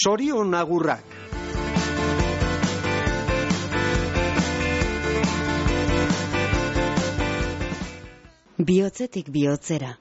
Zorion agurrak. Bihotzetik bihotzera.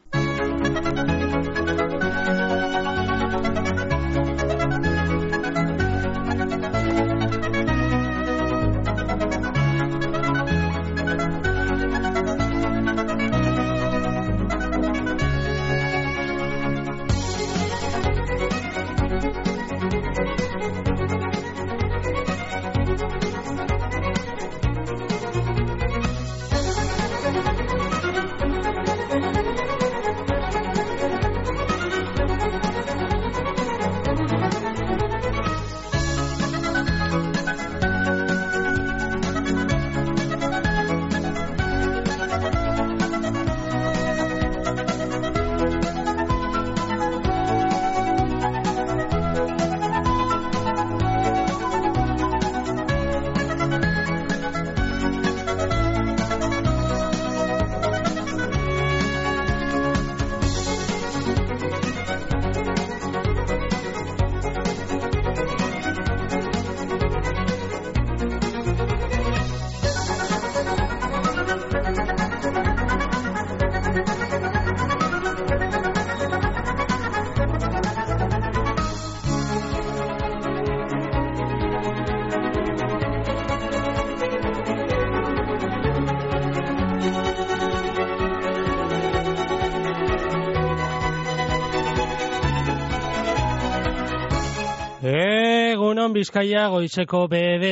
Egunon Bizkaia, goizeko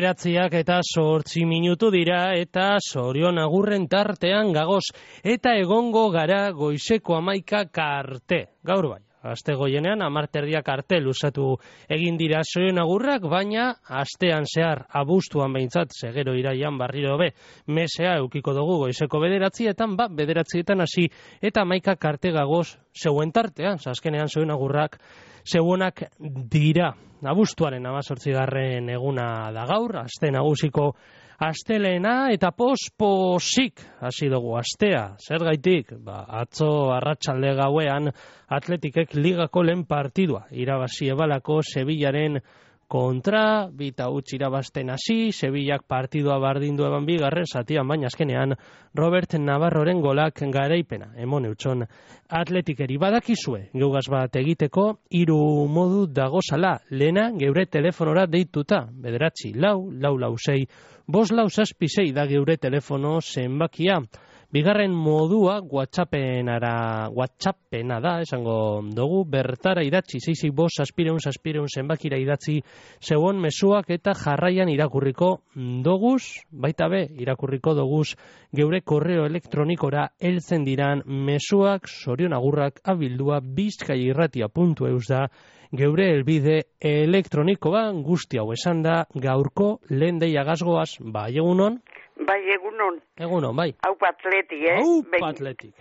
9:08 minutu dira eta zorion agurren tartean gagoz eta egongo gara goizeko 11 arte. Gaur bai, aste goienean 10 arte luzatu egin dira zorion agurrak, baina astean zehar abuztuan behintzat, segero iraian barriro be, mesea eukiko dugu goizeko 9:00etan, 9:00etan hasi eta 11 arte gagoz zeuen tartean, azkenean zorion agurrak zeuenak dira. Abuztuaren 18. eguna da gaur, aste nagusiko astelena eta posik hasi dugu astea. Zergaitik? Atzo arratsalde gauean Atletikek ligako lehen partidua irabazi ebalako Sevillaren kontra, 2-0 irabazten hasi, Sevillak partidua bardindu eban bigarren zatian, baina azkenean Robert Navarroren golak garaipena emon eutxon Atletikeri. Badakizue, geugaz bat egiteko, 3 modu dagozala, lehena geure telefonora deituta, 9-4-4-6-5-4-6 da geure telefono zenbakia. Bigarren modua WhatsAppena da, esango dugu, bertara idatzi, 6-5-5-6-5 zenbakira idatzi zeuon mezuak eta jarraian irakurriko doguz, baita be, irakurriko doguz geure korreo elektronikora heltzen diran mezuak, zorionagurrak abildua bizkaiirratia.eus da geure helbide elektronikoa. Guzti hau esan da gaurko lehen deia gazgoaz, bai egunon? Bai, egunon. Egunon, bai. Hau patletik, Hau patletik.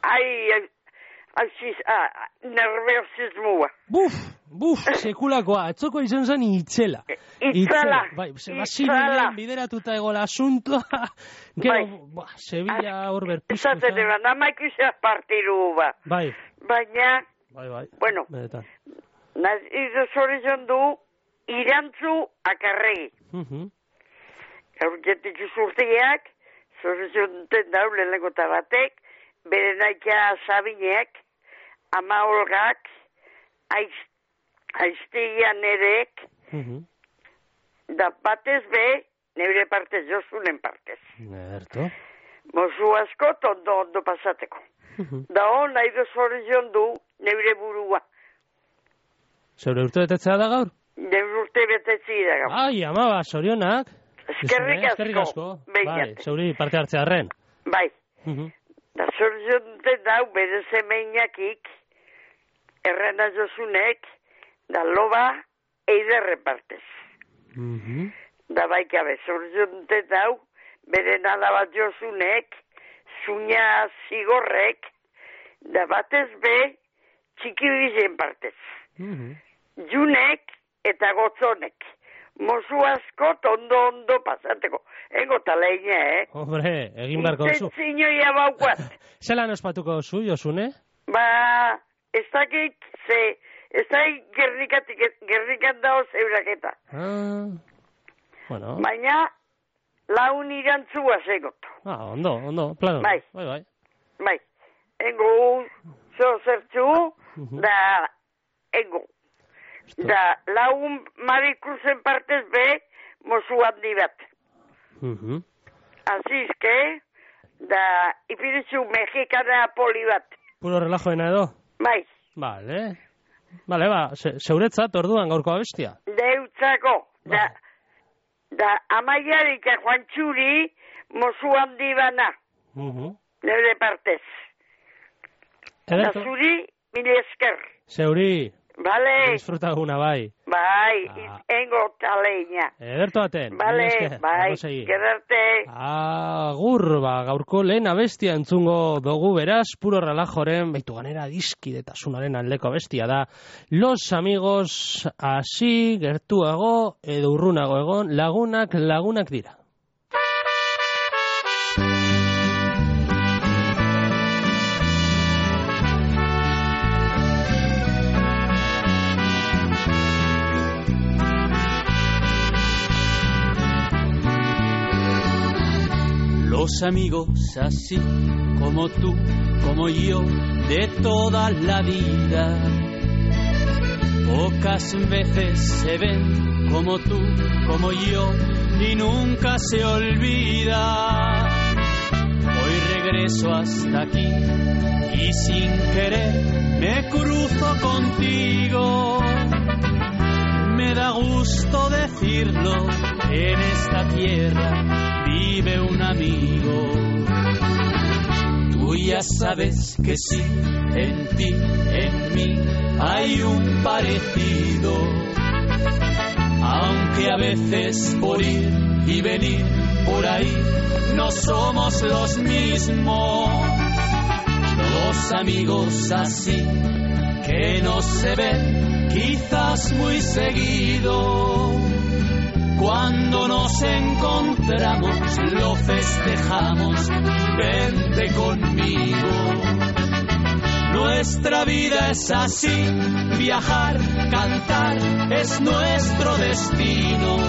Nerviosismoa. Buf, sekulakoa. Atzoko izan zen itzela. Itzela. Bai, Basilean bideratuta egola asuntoa. Gero, Sevilla hor berpizkuta. Esaten eban, amaik izan partidu ba. Bai. Baina, Bai. Bueno, benetan. Izo zorizon du, irantzu akarregi. Gaurketik izurtiak, zorizonten daule legota batek, bere naikia Sabineak, ama Olgak, aiztian erek, da batez be, neure partez, Josunen partez. Erto. Mozu asko, ondo pasateko. Da hon, nahi zorizon du, neure burua. Zeure urte betetzea da gaur? Neure urte betetzi da gaur. Ai, ama, zorionak. Eskerrik asko. Bai, zeuri parte hartzea arren. Bai. Da zorizonten dau, bere zemeinakik, errena Josunek, da loba eiderren partez. Da baikabe, zorizonten dau, bere nalabat Josunek, zuña zigorrek, da batez be, txiki bizen partez. Junek eta gotzonek. Mozu asko ondo pasateko. Engo taleina, Hombre, egin barko zu. Intentzinoia baukat. Zelan ospatuko zu, Josune? Ez dakit, Ez da Gernikan dago zeuraketa. Bueno. Baina, laun irantzua zegoto. Ondo, plano. Bai. Bai, engo zertzu, da, engo. Da, laun Marikruzen partez be, mozu handi bat. Azizke, da, ipiritzu mexikana poli bat. Puro relajoena edo? Bai. Vale, zeuretzat orduan gaurko abestia? Deutzako, da, amaiarik Juan Txuri, mozu handi bana. Neure partez. Da zuri, mili esker. Zeuri. Vale. Disfrutaguna, bai. Bai, engo taleina. Ederto aten. Vale, bai, gerarte. Agur, gaurko lehen abestia entzungo dugu beraz, puro relajoren, baitu ganera dizkidetasunaren aldeko abestia da. Los amigos, hasi, gertuago, edo urrunago egon, lagunak dira. Los amigos así como tú, como yo, de toda la vida, pocas veces se ven como tú, como yo, y nunca se olvida. Hoy regreso hasta aquí y sin querer me cruzo contigo. Me da gusto decirlo, en esta tierra vive un amigo. Tú ya sabes que sí, en ti, en mí hay un parecido. Aunque a veces por ir y venir por ahí no somos los mismos. Dos amigos así que no se ven quizás muy seguido. Cuando nos encontramos lo festejamos, vente conmigo. Nuestra vida es así, viajar, cantar es nuestro destino.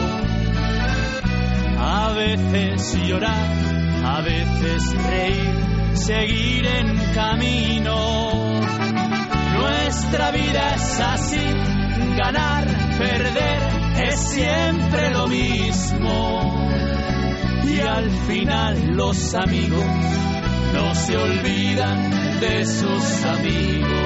A veces llorar, a veces reír, seguir en camino. Nuestra vida es así, ganar, perder es siempre lo mismo. Y al final los amigos no se olvidan de sus amigos.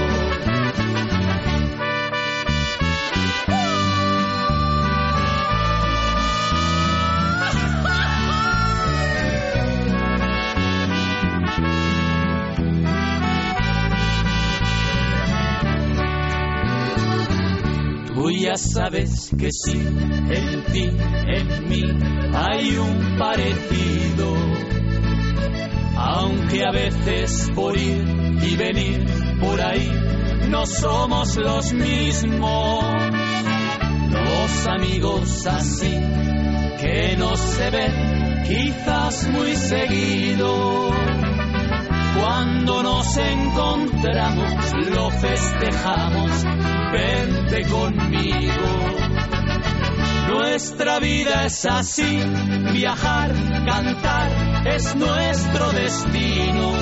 Tú ya sabes que sí, en ti, en mí hay un parecido. Aunque a veces por ir y venir por ahí no somos los mismos. Dos amigos así que no se ven quizás muy seguido. Cuando nos encontramos lo festejamos, vente conmigo. Nuestra vida es así, viajar, cantar es nuestro destino.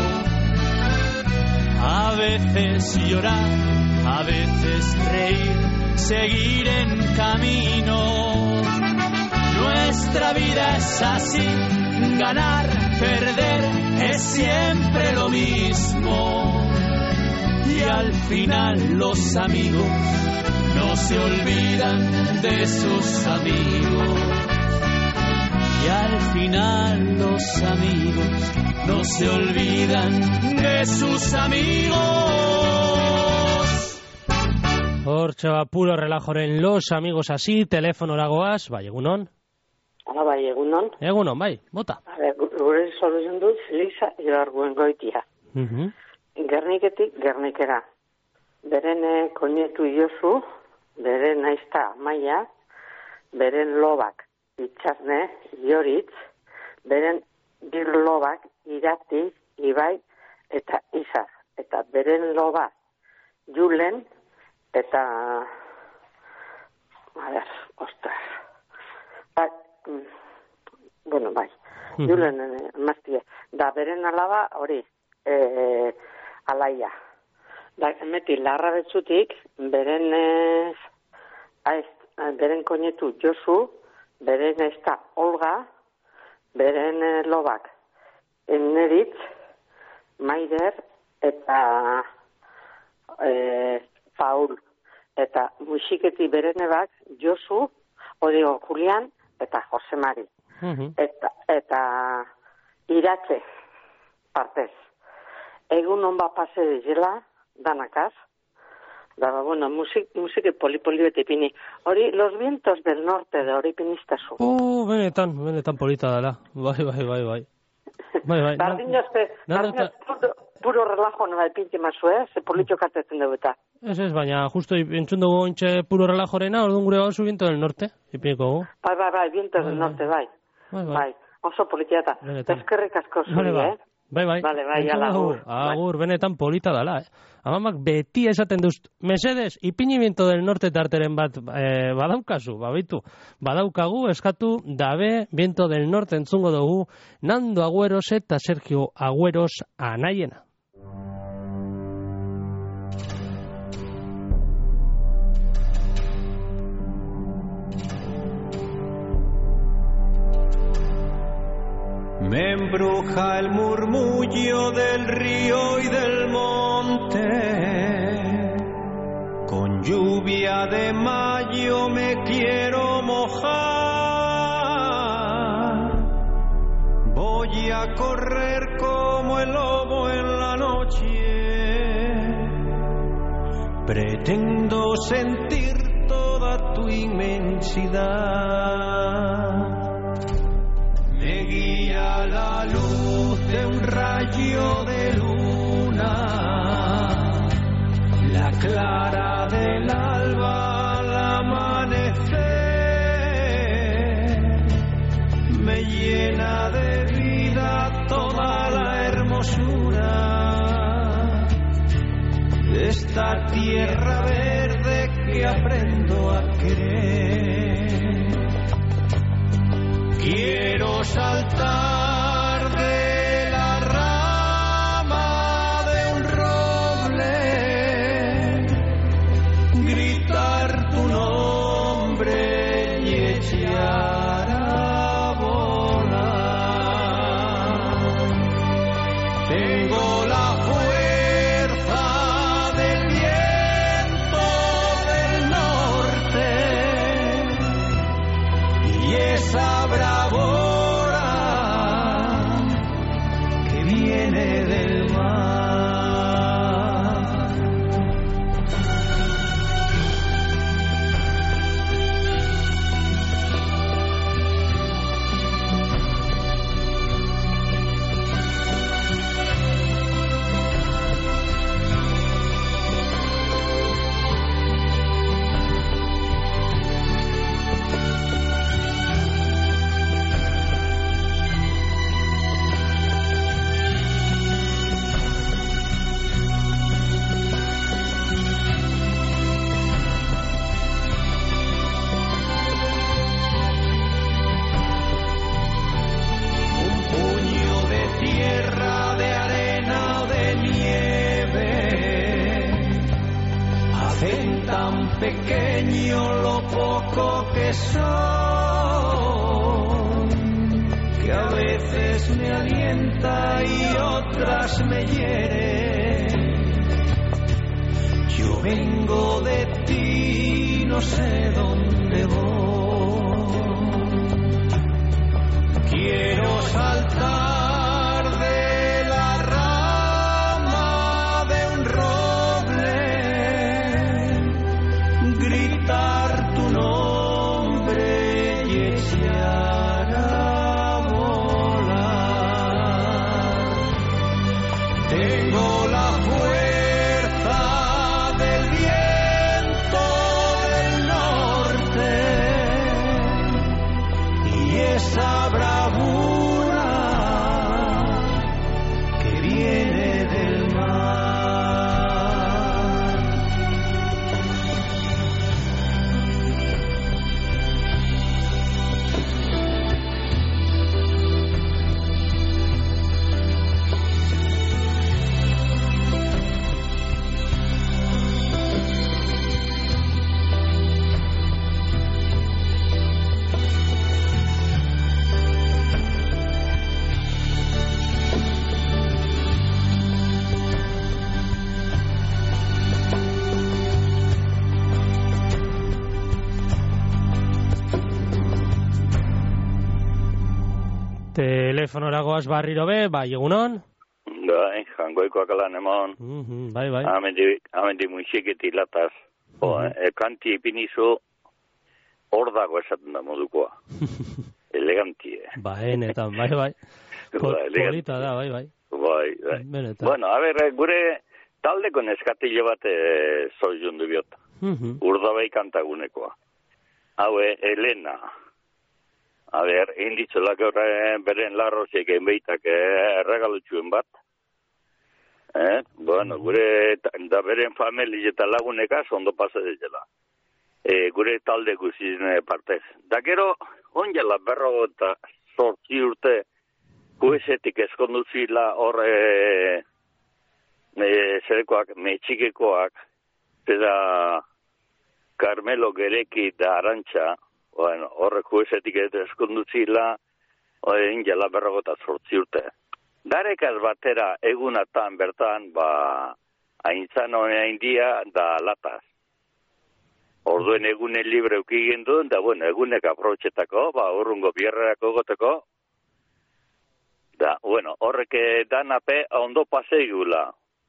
A veces llorar, a veces reír, seguir en camino. Nuestra vida es así, ganar, perder es siempre lo mismo. Y al final los amigos no se olvidan de sus amigos. Y al final los amigos no se olvidan de sus amigos. Hortxe puro relajoren los amigos así, telefono lagoaz, bai, egunon? Hala, bai, egunon. Egunon, bai, bota. Gure soluzien dut, Felisa Ibarguen goitia. Gerniketik Gernikera. Beren koinetu iozu, beren aizta maia, beren lobak itxasne, ioritz, beren bir lobak irati, ibai eta izar. Eta beren loba Julen eta a ver, ostras. Bai. Julen emaztie. Da beren alaba hori, alaia. Da emeti larra betzutik, beren koinetu Josu, beren ezta Olga, beren lobak Neritz, Maider eta Paul. Eta musiketi berenebak Josu, Odio Julian eta Jose Mari. Eta Iratxe partez. Egun hon bat pase dizela, danakaz. Da, bueno, musike poli bete ipini. Hori, Los Vientos del Norte, de hori pinistazu. Benetan polita dela. Bai. Bardin jozte, puro relajo nola ipinti mazu, ze politxo katetzen dugu eta. Ez, baina justo entzun dugu ontxe puro relajorena, orduan gure gauzu Viento del Norte, ipiniko gu. Bai, Vientos del Norte, bai. Oso politia eta. Eskerrik asko zuri, Bai. Bai, agur, benetan polita dela, Amamak beti esaten duz, mesedes, ipini Viento del Norte tarteren bat badaukazu, badaukagu, eskatu, dabe, Viento del Norte entzungo dugu, Nando Agüeros eta Sergio Agüeros anaiena. Me embruja el murmullo del río y del monte, con lluvia de mayo me quiero mojar, voy a correr como el lobo en la noche, pretendo sentir toda tu inmensidad. Me guía la luz de un rayo de luna, la clara del alba al amanecer, me llena de vida toda la hermosura de esta tierra verde que aprendo a querer. Quiero saltar de la rama de un roble, gritar tu nombre y echar a volar. Tengo la fuerza del viento del norte y esa bravura que viene del mar. Pequeño lo poco que soy, que a veces me alienta y otras me hiere. Yo vengo de ti, no sé dónde voy. Quiero saltar de la rama de un roble, gritar tu nombre y echar a volar. Tengo la fuerza del viento del norte y esa bravura que viene del mar. Telefonoragoaz barriro be, bai, egunon? Bai, jangoikoak alan emon. Bai. Amendi muixiketik lataz. Kanti ipinizu hor dago esaten da modukoa. Elegantie. Benetan, bai. Polita da, bai. Bai. Benetan. Bueno, a ber, gure taldeko neskatillo bat zoizundu biota. Urdabai kantagunekoa. Haue, Elena. A ber, inditzelak beren larroziek enbeitak erregalutxuen bat. Bueno, gure da beren famili eta lagunekaz ondo pasa dela. Gure talde guzien partez. Da gero, onjela berro eta sortzi urte kuesetik eskonduzila hor zerekoak, metxikekoak, eta Carmelo Gereki da Arantxa, bueno, horrek juezetik eskonduzila, injela berro eta sortzi urte. Darekaz batera egunatan bertan, haintzan honean dia da lataz. Orduen egunen libre eukigen duen, da bueno, egunek aprotxetako, urrungo bierrerako goteko. Da, bueno, horrek danape ondo paseigula.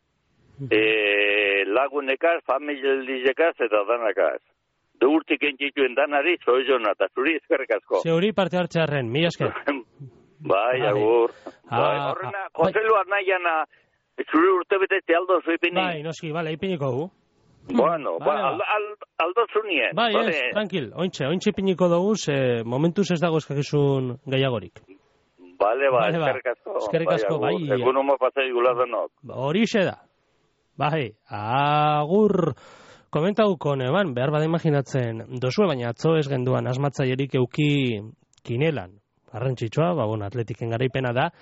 Lagunekaz, familialdizekaz eta danakaz. Urtik entzituen danari, zoizona, eta zuri ezkerrik asko. Zeuri parte hartzearen, mi esker. Bai, agur. Horrena, Joselu Arnaiana, zuri urte betete aldo zuipini. Bai, noski, bale, ipiniko gu. Bueno, aldo zunien. Bai, tranquil, ointxe ipiniko dugu, momentuz ez dago eskakizun gehiagorik. Bale, eskerrik asko. Bai. Egun homo pasai gula denok. Horixe da. Bai, agur. Komentauko neban, behar bada imaginatzen dozue, baina atzo ez genduan asmatzaierik euki kinelan. Arrentzitsua, atletiken garaipena da.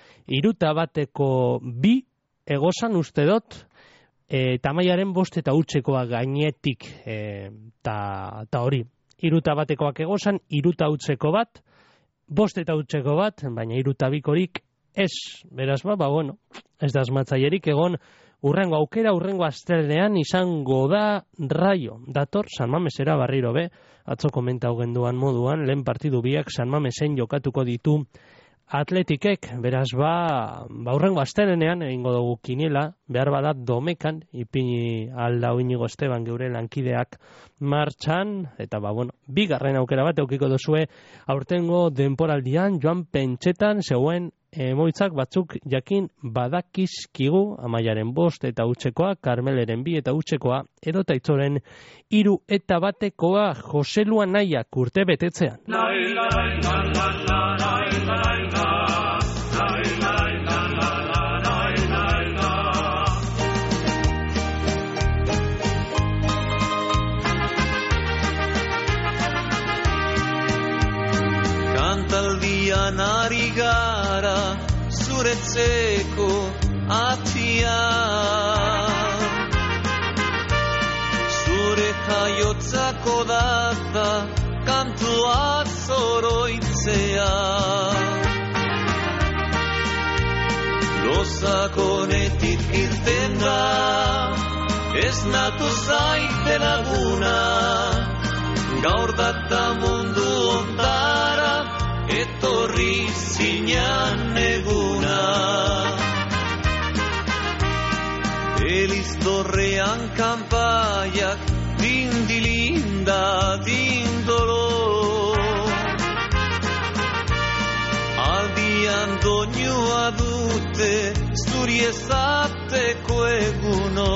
3-2 egozan uste dut, tamaiaren 5 eta utzekoa gainetik, eta hori. 3-2 egozan, 3 utzeko bat, 5 eta utzeko bat, baina 3-2 ez. Beraz bueno, ez da asmatzaierik egon. Urrengo aukera, urrengo astelenean izango da Raio. Dator San Mamesera barriro be, atzo komentau genduan moduan, lehen partidu biak San Mamesen jokatuko ditu atletikek. Beraz urrengo astelenean egingo dugu kiniela, behar bada domekan, ipini aldau Inigo Esteban geure lankideak martxan, eta bigarren aukera bat eukiko duzue aurtengo denporaldian, Joan Pentxetan zeuen emoitzak batzuk jakin badakizkigu, Amaiaren 5 eta utzekoa, Karmeleren 2 eta utzekoa, edo Taitzoren 3-2 Joselu Anaiak urte betetzean. Kantaldian ari gara zuretzeko atia, zure jaiotzako data kantua zoroitzea. Lozakonetik irten da, ez natu zaite laguna, gaur data mundu ondara, etorri zinean eguna. Eliztorrean kanpaiak dindilinda dindolo, aldian doinua dute zuri ezateko eguno.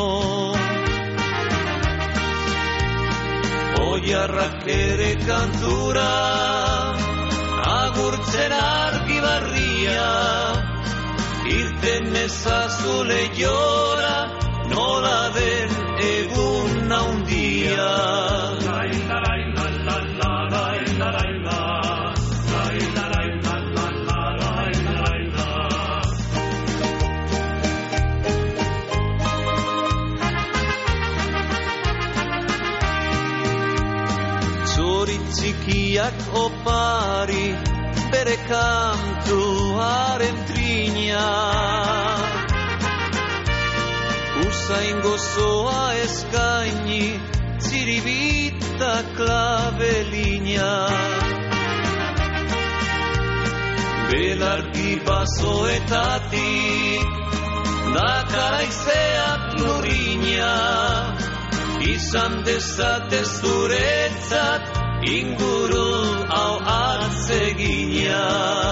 Oiarrak ere kantura agurtzen argi barria, irten ezazu lehiora, nola den egun naundia. Txikiak opari bere kantuaren trina, usain gozoa eskaini ziribita klabelina. belargi basoetatik, dakaraizeak lurrina, izan dezate zuretzat inguru hau atzegina.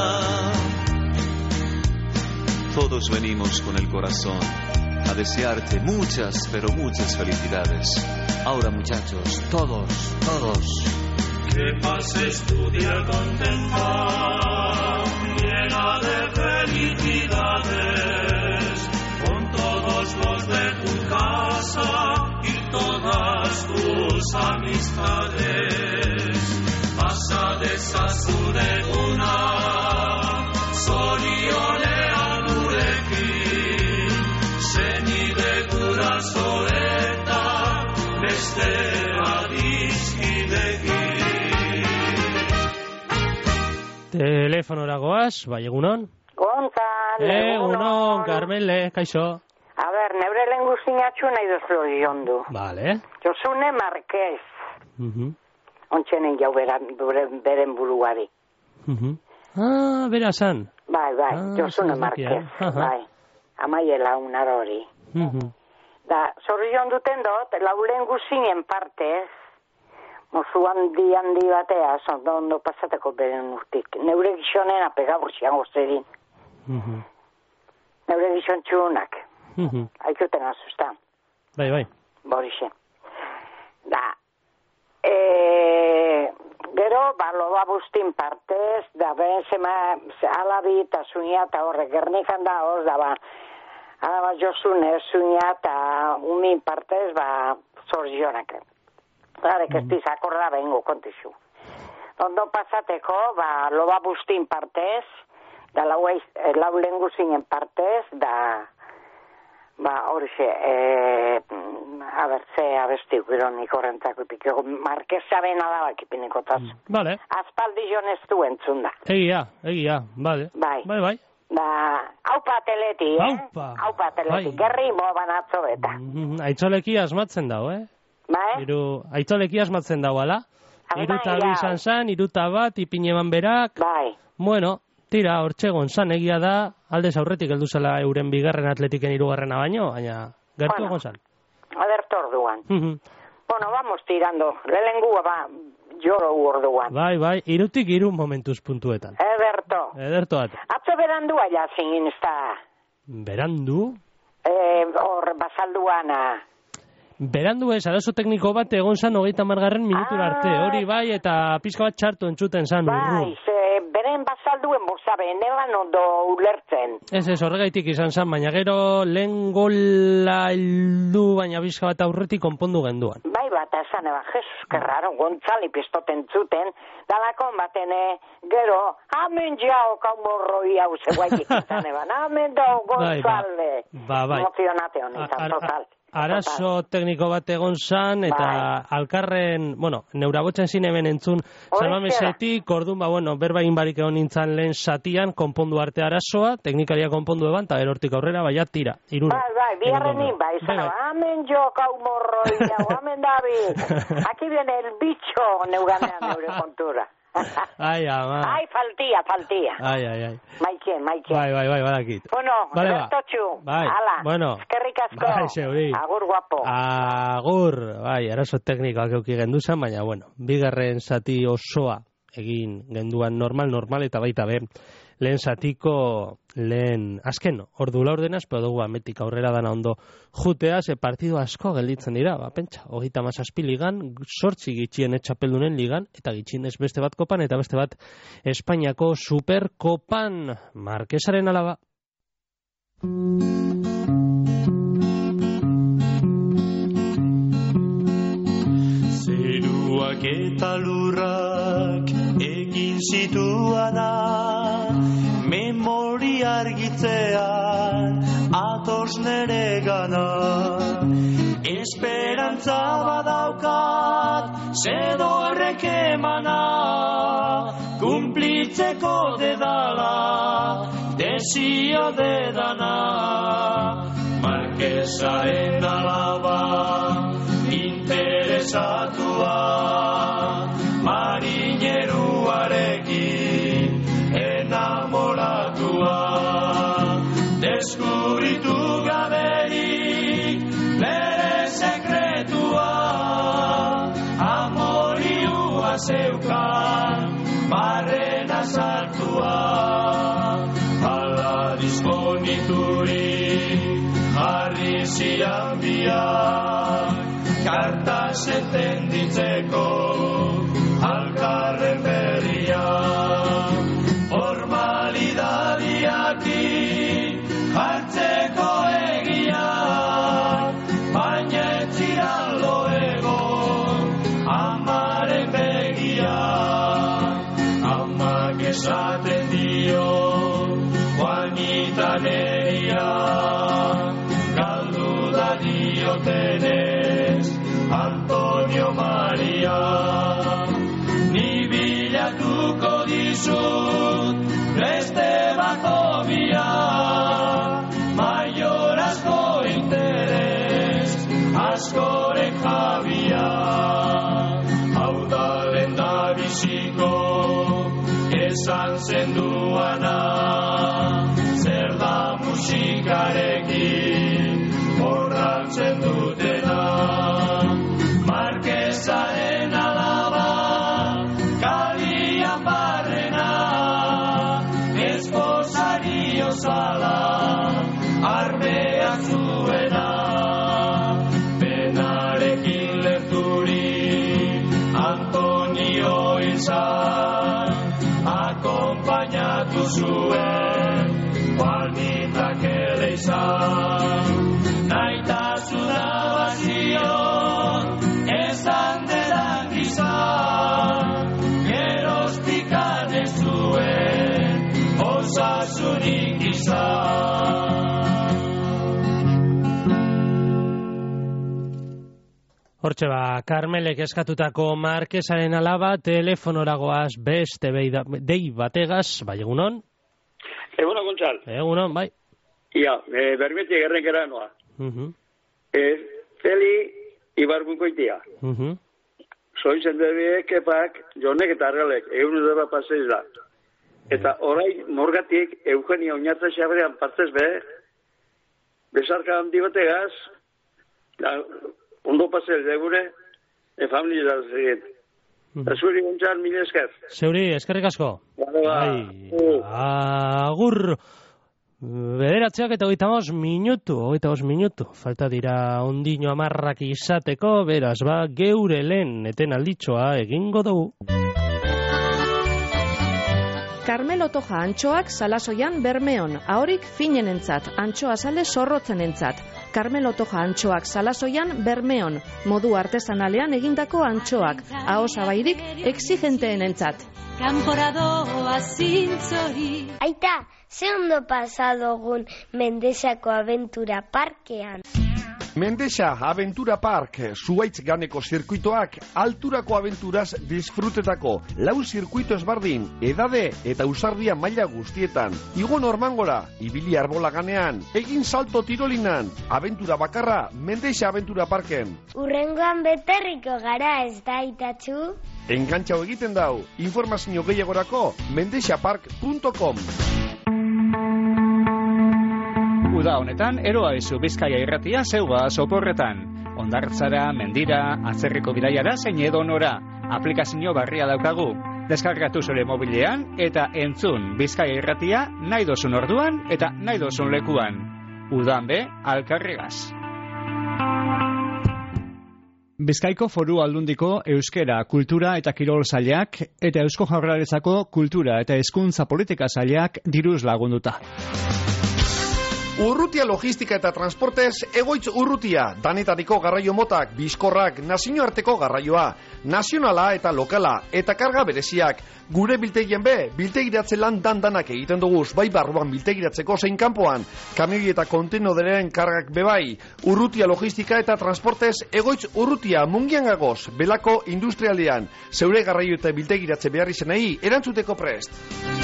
Todos venimos con el corazón a desearte muchas, pero muchas felicidades. Ahora, muchachos, todos. Que pases tu día contenta, llena de felicidades, con todos los de tu casa y todas tus amistades. Pasa desazuneguna, zorionean urekin, zenide guraso eta beste adiskidekin. Telefonora goaz, bai, egunon? Gonzal, Egunon, Carmele, kaixo. A ber, neure lehen guztinatxu nahi duzlo jondu. Vale. Josune Marquez. Ontxenen jau beren buruari. Ah, bera zan. Bai, Josune Marquez. Bai, amaiela unar hori. Da, zorrion duten dut, laulen guztinen partez, mozu handi batea, ondo pasateko beren urtik. Neure gizonen apega burtsian gozterin. Neure gizon txunak. Aikuten azusta. Bai. Borixe. Da, gero, loba bustin partez, da ben alabi eta zunia eta horrek gernikan da hoz, da alaba josune zunia eta umin partez, zorzionak. Zarek ez dizakorra bengo kontizu. Ondo pasateko, loba bustin partez, da laulen guzinen partez, da horixe, a ber, ze abestiu gironik horrentzako ipikio, Marquezaren alabak ipinekotaz. Vale. Azpaldi jonez du entzun da. Egia, vale. Bai. Da, haupa teleti, Haupa teleti, gerri moban atzo beta. Aitzoleki asmatzen dago, Bai? Aitzoleki asmatzen dago, ala? Iruta bi izan, iruta bat, ipin eman berak. Bai. Bueno, tira, hortxegon zan, egia da, aldez aurretik heldu zela euren bigarren atletiken hirugarrena baino, baina gertu egon zan. Adertu orduan. Bueno, vamos tirando. Lelengua joro orduan. Bai, irutik iru momentuz puntuetan. Ederto bat. Atzo berandua ja zingin ez da. Berandu? Hor, basalduana. Berandu ez, arazo tekniko bat egon zan 30. minutura arte, hori bai, eta pizka bat txartu entzuten zan urru. Bai, beren basalduen bozabe, neban ondo ulertzen. Ez, horregaitik izan zan, baina gero lehen gola heldu, baina pizka bat aurretik konpondu genduan. Bai, bat esan, Jesus, que raro, Gontzali pistoten zuten, dalakon baten, gero, amen jau kaumorroi hau zeguaitik izan eban, amen dau Gontzalde. Bai. Emozionate honetan, total. Arazo tekniko bat egon zan, eta alkarren, neurabotzen zin hemen entzun, salmamesetik, orduan, berbain barik egon nintzen lehen satian, konpondu arte arazoa, teknikaria konpondu eban, eta erortik aurrera, baina tira, iruro. Bai, biharrenin, amen jo kaumorroi, amen David, aquí viene el bicho neuganean neure kontura. Ai, faltia. Ai. Maike. Bai, badakit. Bueno, gertotxu. Ala, eskerrik asko. Agur guapo. Agur, arazo teknikoak euki genduzan, baina, bigarren zati osoa egin genduan normal, eta baita be, lehen zatiko, azken, ordu laurdenaz, pero dugu ametik aurrera dana ondo jutea, ze partidu asko gelditzen dira, pentsa, 37 ligan, 8 gitxien etxapeldunen ligan, eta gitxien ez beste bat kopan, eta beste bat Espainiako superkopan, Marquesaren alaba. Zeruak eta lurrak egin zituana, memori argitzean atos nere gana. Esperantza badaukat zedorrek emana, kumplitzeko dedala, desio dedana. Marquesaren alaba, interesatua, marineruarekin enamoratuta. barrua, ala disponituri, jarri zian biak, kartaz entenditzeko, alkarren berria, formalidadiakin, jartzeko egia, baina etziran lo egon, amaren begia, amak esaten dio, Juanita neria, galdu da diotenez, Antonio Maria, ni bilatuko dizut, beste bat hobia, maior asko interes, askoren jabia, hau da lenda biziko, esan zenduana, zer da musikarekin, borratzen dutena, Marquesaren alaba, kalian barrena, esposari osala, armea zuena, penarekin lerturi, Antonio izan, akompainatu zuen, Juanitak ele izan, naitasuna bazion, esan dedan gizan, geroztikan ez zuen, osasunik izan. Hortxe Karmelek eskatutako Marquesaren alaba, telefonoragoaz beste dei bategaz, bai egunon? Egunon, Gontzal. Egunon, bai. Ia, bermeti gerrenkera noa. Feli Ibargunkoitia. Soizen debiek epak, jonek eta argalek, egun edera paseiz da. Eta orai morgatik, Eugenia Oñatza xabrean partez be, besarka handi bategaz, ondo paseiz de gure, familia da zegin. Eta zuri Gontzal, mil esker. Zeuri, eskerrik asko. Agur. Bederatzeak eta 25 minutu. Falta dira ondino amarrak izateko, beraz, geure lehen eten alditxoa egingo dugu. Carmelo Toja antxoak Salasoian Bermeon, ahorik finenentzat, antxoa sale zorrotzenentzat. Carmelo Toja antxoak Salasoian Bermeon, modu artesanalean egindako antxoak, ahosabairik exigenteenentzat. Kanporadoa zintzori. Aita, ze ondo pasadogun Mendexako Aventura Parkean. Mendexa Aventura Park, Zuaitz ganeko zirkuitoak, alturako aventuraz disfrutetako, 4 zirkuito ezbardin, edade eta usardia maila guztietan. Igo normangora, ibili arbola ganean, egin salto tirolinan, aventura bakarra, Mendexa Aventura Parken. Urrengoan beterriko gara ez da, Itatxu? Engantxau egiten dau, informazio gehiagorako, mendexapark.com. Uda honetan, eroa izu Bizkaia irratia zeuga soporretan. Ondartzara, mendira, atzerriko bidaiara zein edonora. Aplikazio barria daukagu. Deskargatu zure mobilean eta entzun Bizkaia irratia nahi dozun orduan eta nahi dozun lekuan. Udan be, alkarregaz. Bizkaiko Foru Aldundiko Euskera, Kultura eta Kirol Sailak eta Eusko Jaurlaritzako Kultura eta Hezkuntza Politika Sailak diruz lagunduta. Urrutia logistika eta transportez egoitz urrutia, danetariko garraio motak, bizkorrak, nazioarteko garraioa, nazionala eta lokala, eta karga bereziak. Gure biltegien be, biltegiratze lan dandanak egiten duguz, bai barruan biltegiratzeko zein kanpoan, kamioi eta kontenoderen kargak bebai. Urrutia logistika eta transportez egoitz urrutia, Mungian gagoz, Belako industrialdean, zeure garraio eta biltegiratze behar izenei, erantzuteko prest.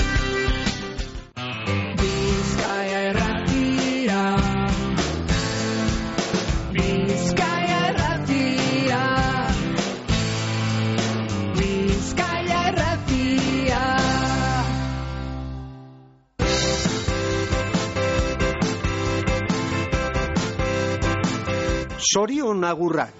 Zorion agurrak.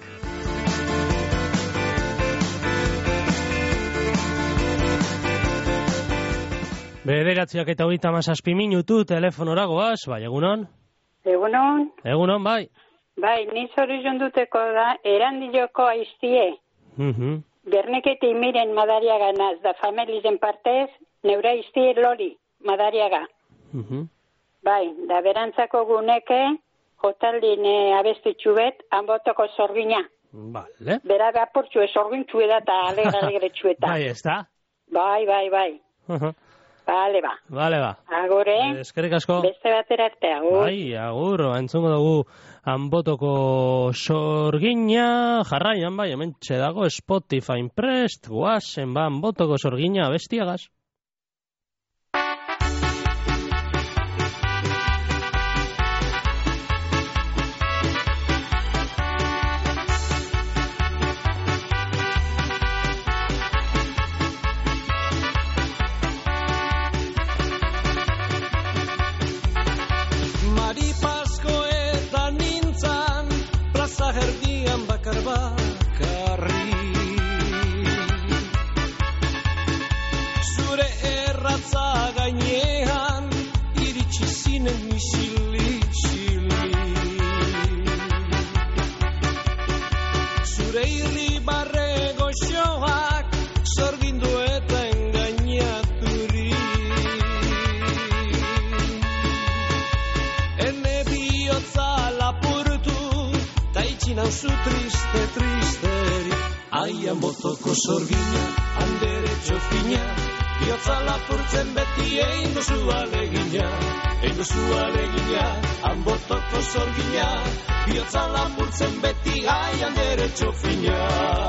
9:37 telefonora goaz, bai, egunon? Egunon? Egunon, bai. Bai, ni zorion duteko da, erandiloko aiztie. Berneketi miren madariaga naz, da familizen partez, neura aiztie lori, madariaga. Bai, da berantzako guneke, jotaldin abestitxu bet, hanbotoko zorgina. Vale. Bera gapurtxu zorgintxu eta alegre txueta. Bai, ez da? Bai. Bale, ba. Agore. Eskerrik asko. Beste batera arte, agur. Bai, agur, entzungo dugu hanbotoko sorgina, jarraian bai, hemen txedago Spotify prest, guazen ba, hanbotoko sorgina bestiagaz. Bakarri zure erratza gainean iritsi zinen isili zure irribarre goxoak zorgindu eta engainaturi ene bihotza lapurtu ta itxi nauzu tristeri aian botoko zorgina handere txofina bihotza lapurtzen beti egin duzu alegina han botoko zorgina bihotza lapurtzen beti aian dere txofina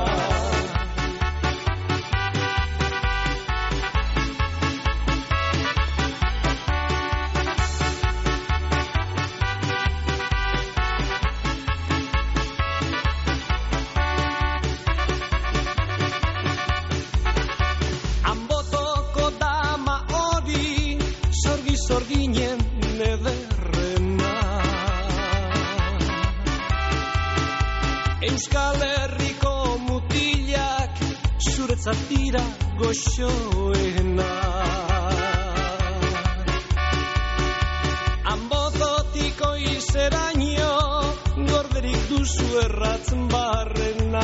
zorginen ederrena Euskal Herriko mutilak zuretzat dira goxoena hanbototiko izeraino gorderik duzu erratzen barrena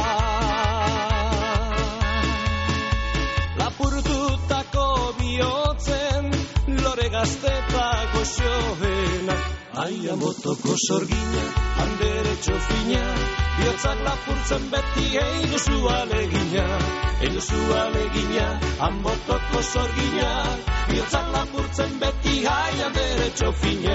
lapurtutako bihotzen lore gazteta goxoena aian botoko zorgina handere txofina bihotzak lapurtzen beti egin duzu alegina han botoko zorgina bihotzak lapurtzen beti aian dere txofina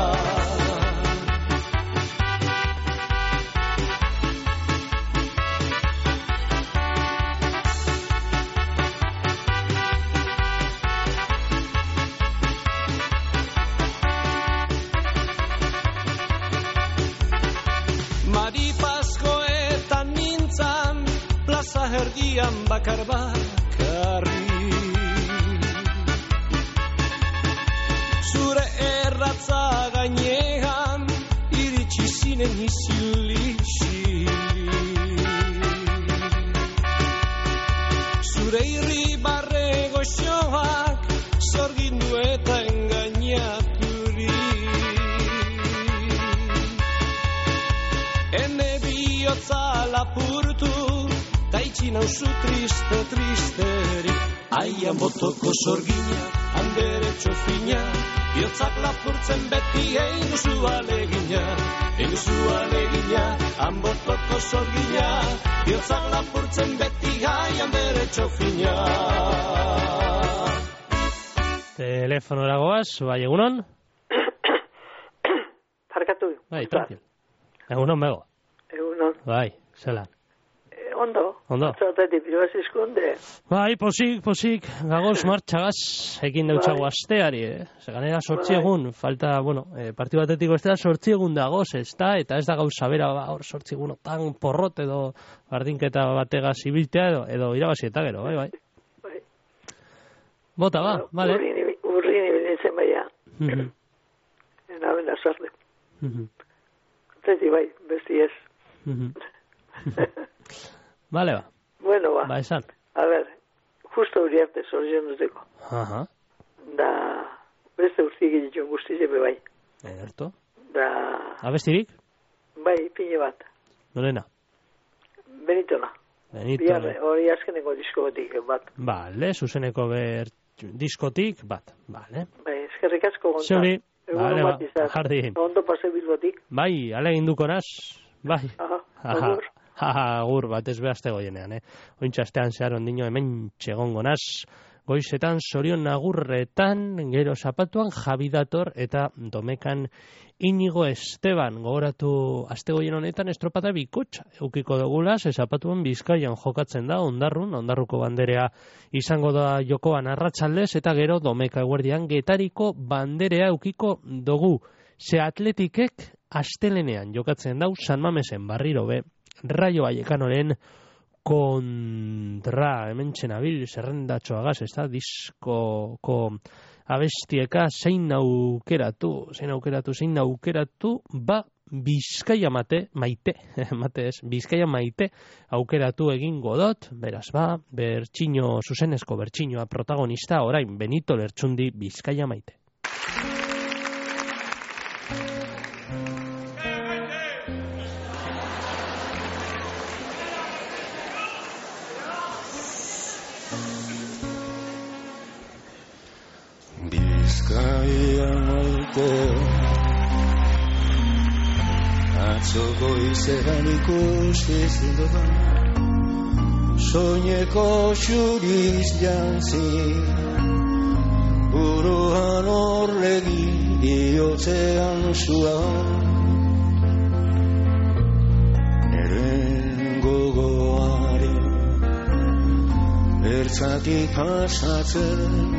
erdian bakarri zure erratza gainean iritsi zinen isili zure irribarre goxoak zorgindu eta engainaturi ene bihotza lapurtu taitxi nauzu tristeri aian botoko zorgina handere txofina bihotzak lapurtzen beti egin duzu alegina han botoko zorgina bihotzak lapurtzen beti aian dere txofina Telefonora goaz, bai, egunon? Parkatu. Bai, tranquil. Egunon bego. Egunon. Bai, zelan. Ondo. Atzatetik biloaz izkunde. Bai, posik. Gagoz martxagaz ekin deutxago asteari, Seganera 8 egun, falta, partidu batetiko ez da 8 egun dagoz, ez da, eta ez da gauza bera, hor 8 egun tan porrot edo bardinketa bategaz ibiltea edo irabazi eta gero, bai. Bota, ba, vale. Urrin ibilitzen baia. Enabena sarde. Zeti bai, besti ez. Vale, ba. Bueno, ba. Ba, esan. A ver, justo uriarte, solución duteko. Aha. beste urtik egiten guztizepe bai. Erto. Da... Abestirik? Bai, pine bat. Norena? Benitona. Benitona. Hori azkeneko diskotik bat. Bale, zuzeneko diskotik bat. Bale. Bai, eskerrik asko gontan. Zeuri. Bale, jardi. Ondo pase bilbotik. Bai, alegin duko naz. Bai. Agur. Agur, bat ez behazte goienean, Ointxastean zehar ondino hemen txegongo naz. Goizetan, Sorion Agurretan, gero zapatuan Javi Dator eta Domekan Inigo Esteban. Gogoratu astegoien honetan estropada bikotxa eukiko dugula, ze zapatuan Bizkaian jokatzen da, Ondarruko banderea izango da jokoan arratsaldez, eta gero Domeka eguerdian Getariko banderea eukiko dugu. Ze Atletikek astelenean jokatzen dau San Mamesen barriro be, Rayo Vallecanoren kontra, hemen txenabil, zerrendatxoagaz, ez da, diskoko abestieka zein aukeratu, ba, Bizkaia maite, Bizkaia maite aukeratu egingo dot, beraz ba, zuzenezko bertxinoa protagonista, orain, Benito Lertxundi, Bizkaia maite. Bizkaia maite, atzo goizean ikusi zindotan, soineko xuriz jantzi, buruan horregi bihotzean zua, neren gogoare, bertzatik pasatzen,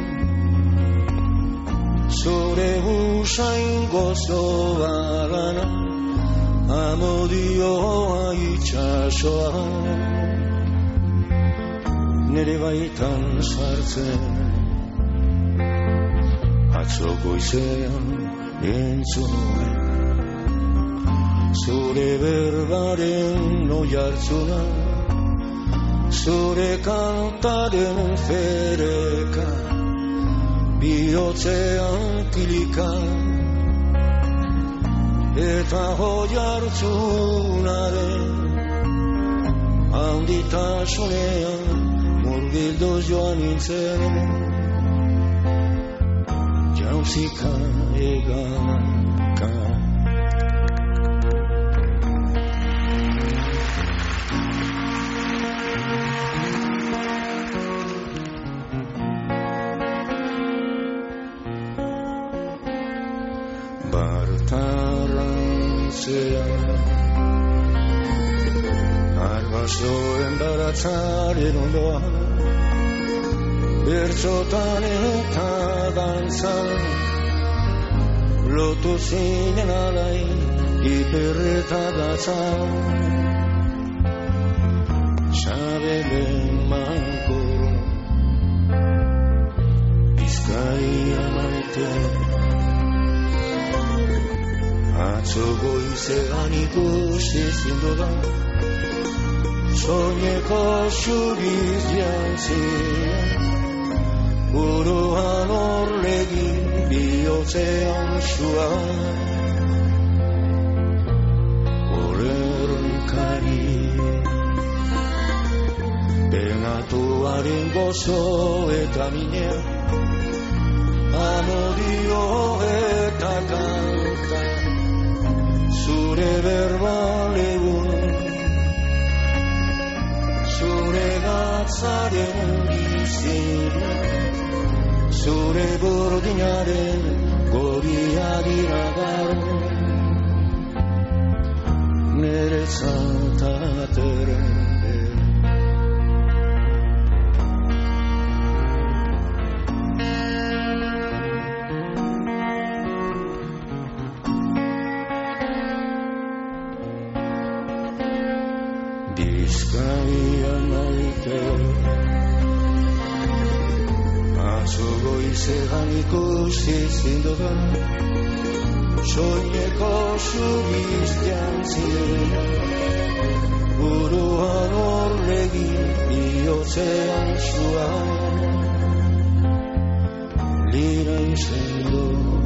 zure usain gozo bagana, amodioa itxasoa, nere baitan sartzen, atzo goizean entzuen, zure berbaren oihartzuna, zure kantaren fereka, bihotzean kilika, eta oihartzunaren handitasunean murgildu joan nintzen, jauzika eganka. Arbasoen baratzaren ondoan, bertsotan eta dantzan, lotu zinen alai, hiperreta datzan, sabelen mankoro, Bizkaia maite, atzo goizean ikusi zindotan, soineko xuriz jantzien, buruan horregi bihotzean zua, horrenkari, penatuaren gozo eta minea, amodio eta kanta, zure berbalegun, zure gatzaren bizina, zure burdinaren goria dira gaur, niretzat aterren. Bizkaia maite, atzo goizean ikusi zindotan, soineko zuriz jantzien, buruan horregi bihotzean zua, lira izendo.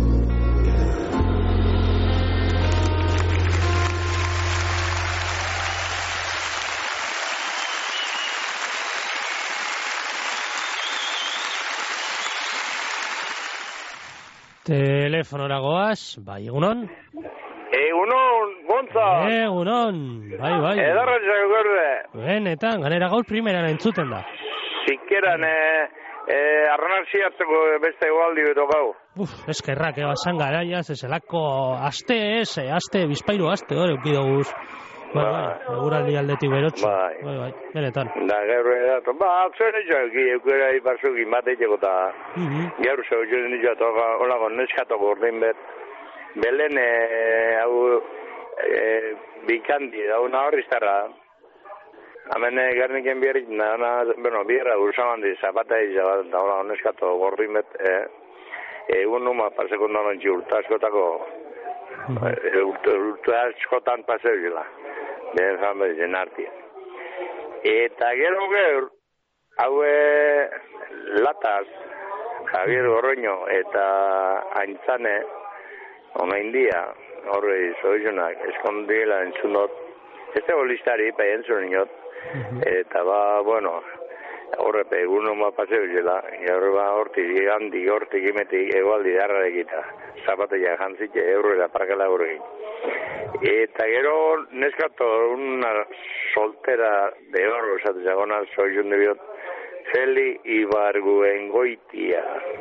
Telefonora goaz, bai, egunon? Egunon, Gontza! Egunon, bai. Edarratxa gorde. Benetan, ganera gaur primeran entzuten da. Zikeran, arranarziatzeko beste egualdi beto gau. Eskerrak, basan garaiaz, ezelako aste, bizpairu aste, hori ukidoguz. Eguraldi aldetik berotxu. Bai, benetan. Da, gaur edatu, atzuen etxak, eukera iparzuk imateiteko eta gaur zeu joan etxatu, olako neskatoko ordein bet. Belen, hau, bikandi, hau nahorriztara. Hemen garniken biarrik, biarra usamandi, zapata egin, da olako neskatoko ordein bet. Egun numa paseko nolantzi urta askotako, urta askotan paseo gila. Den familien artia. Eta gero, haue Lataz, Javier Gorroño eta Aintzane, ona india, horre zoizunak, eskondiela entzunot, ez dago listari, pa entzun inot, eta horrepe, egun noma paseo zela, gaur hortik imetik egualdi darrarekita, zapatea jantzitxe, eurrela parkala horrekin. Eta gero neskato una soltera de oro, zagona, soy un debiot, Feli Ibarguengoitia.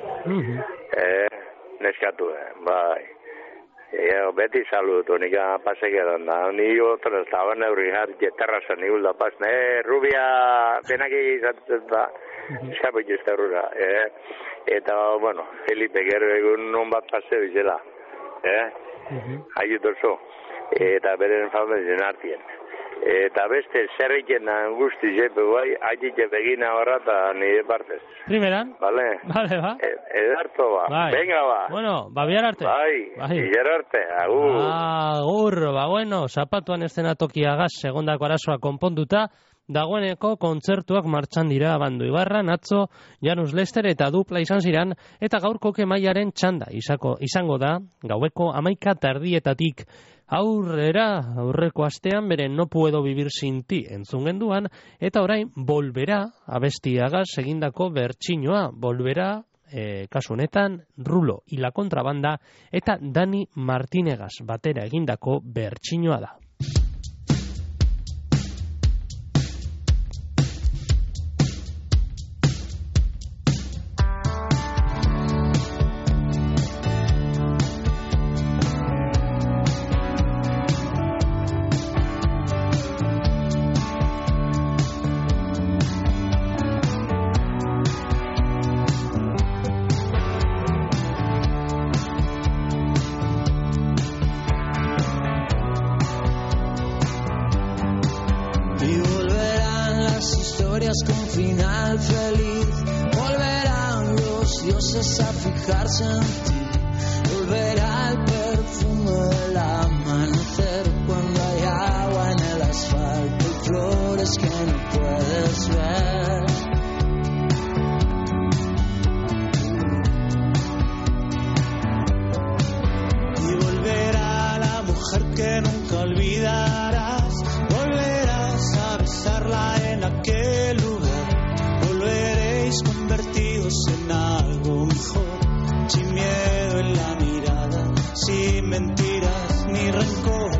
Neskatu, bai. Beti saludo, nika pasekeran da. Ni otro estaba neurri jarri, terraza ni ulda pasna. Rubia, benaki izatzen da. Xabe jizterrura. Eta, Felipe, gero egun non bat paseo izela. Aiutoso. Eta beren familien artien. Eta beste zerriken angusti jepe bai, haitxe begina horra eta nire partez. Primeran? Vale, ba. Edarto ba. Bai. Venga ba. Bueno, bihar arte. Bihar arte, agur. Agur, zapatuan eszenatokiagaz segondako arazoa konponduta, dagoeneko kontzertuak martxan dira Abandu Ibarran, atzo, Janus Lester eta Dupla izan ziran, eta gaurko kemaiaren txanda izango da, gaueko 11:30 aurreko astean beren No Puedo Vivir Sin Ti entzun genduan, eta orain Volverá abestiagaz egindako bertsinoa, Volverá, kasu honetan, Rulo y la Contrabanda eta Dani Martinegaz batera egindako bertsinoa da. Con final feliz, volverán los dioses a fijarse en ti, volverá el perfume del amanecer cuando hay agua en el asfalto y flores que no puedes ver. Y volverá la mujer que nunca olvidarás, volverás a besarla en aquel lugar, volveréis convertidos en algo mejor, sin miedo en la mirada, sin mentiras ni rencor.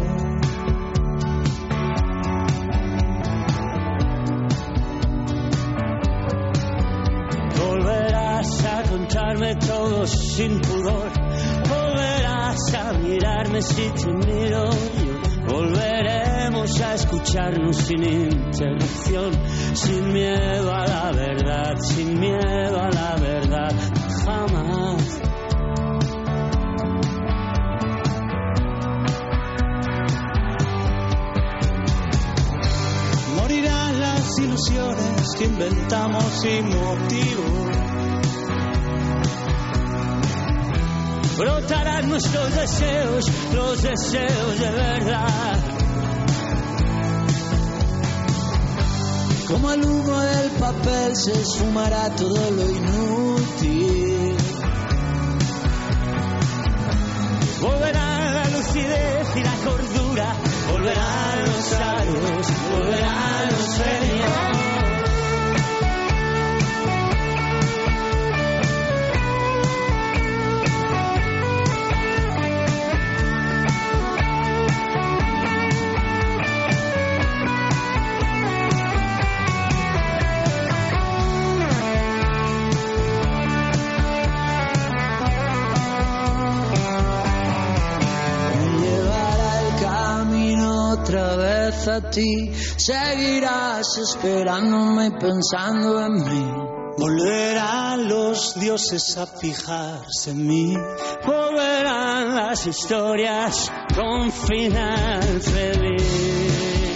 Volverás a contarme todo sin pudor, volverás a mirarme si te miro yo. Volveremos a escucharnos sin interrupción, sin miedo a la verdad, sin miedo a la verdad, jamás. Morirán las ilusiones que inventamos sin motivo. Brotarán nuestros deseos, los deseos de verdad. Como el humo del papel se esfumará todo lo inútil. cabeza a ti. Seguirás esperándome y pensando en mí. Volverán los dioses a fijarse en mí. Volverán las historias con final feliz.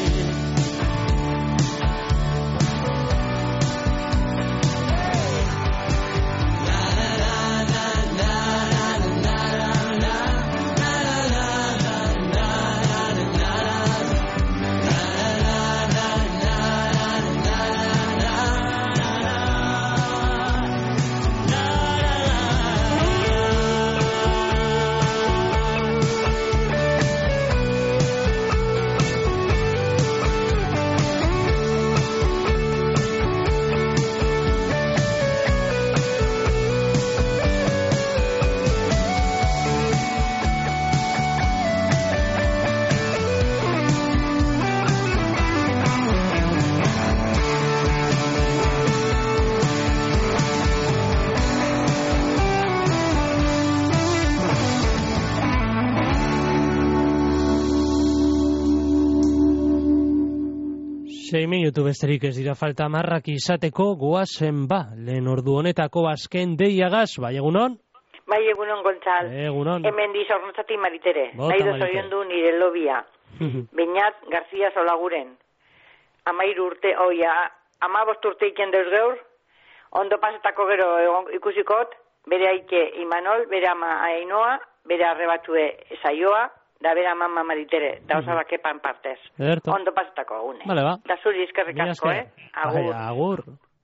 Minutu besterik ez dira falta marrak izateko goazen lehen ordu honetako azken deiagaz, bai egunon? Bai egunon Gontzal. Egunon. Hemen dizornotzati Maritere. Bota, nahi Maritere. dozorion du nire lobia. Beñat Garzia Solaguren. 13 urte, 15 urte iken deuz gaur. Ondo pasetako gero ikusikot, bere aike Imanol, bere ama Ainoa, bere arrebatue Saioa, da bera mama Maritere, da osabak epan partez. Ederto. Ondo pasetako agune. Vale, ba. Da zuri eskerrik asko, Agur. Agur.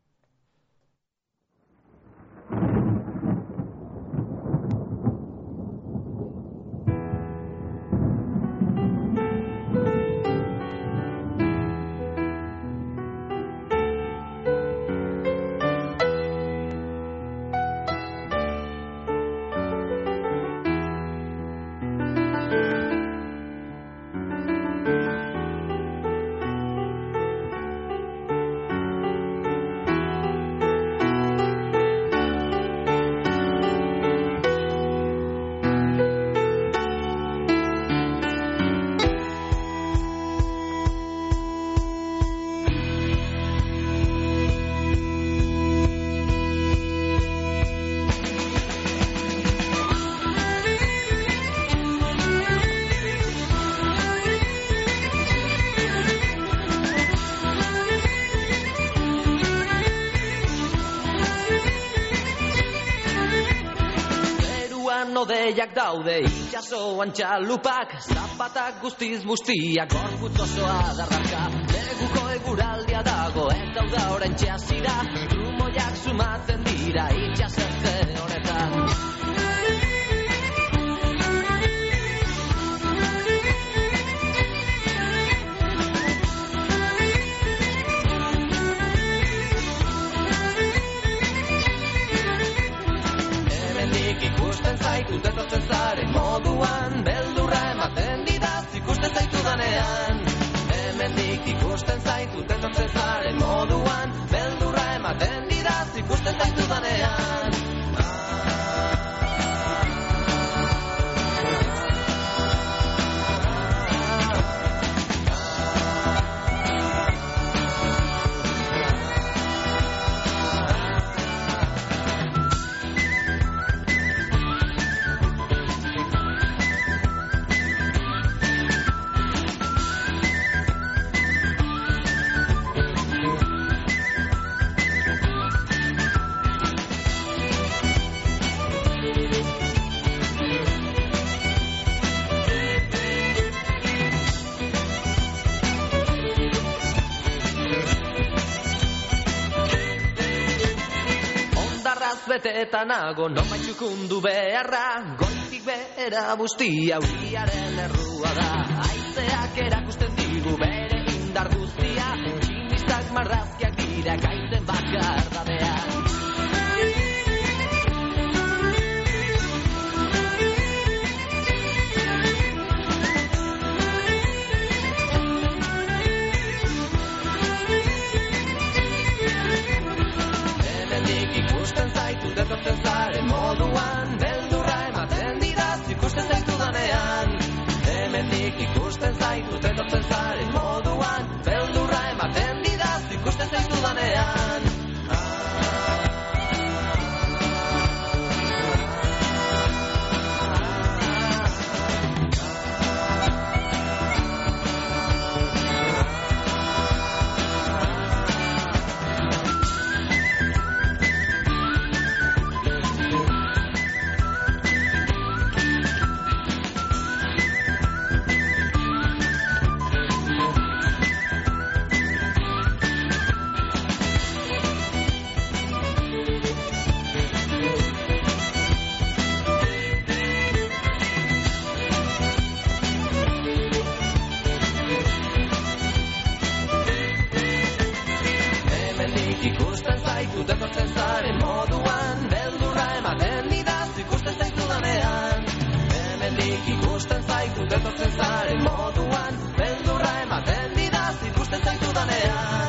Odeiak daude, itxasoan txalupak, zapatak guztiz bustiak, gorputz osoa darraka. Neguko eguraldia dago, eta uda orain txasira, trumoiak sumatzen dira, itxasertze honetan. Ikusten zaitu etortzen zaren moduan, beldurra ematen didaz ikusten zaitu danean. Hemendik ikusten zaitu etortzen zaren moduan, beldurra ematen didaz ikusten zaitu danean. Eta nago noma txukundu beharra, goitik behera bustia uriaren errua da. Aizeak erakusten digu bere indar guztia, tximistak marrazkiak dira gaiten bakar dadea. Etortzen zaren moduan, beldurra ematen didaz ikusten zaitu danean. Hemendik ikusten zaitu etortzen zaren moduan. etortzen zaren moduan, beldurra ematen didaz ikusten zaitu danean.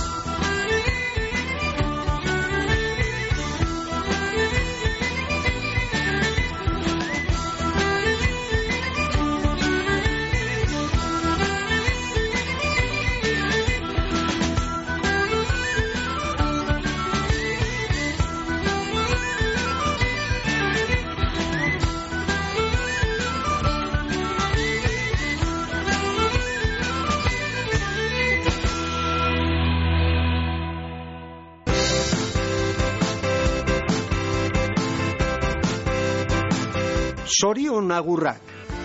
Sorion agurrak.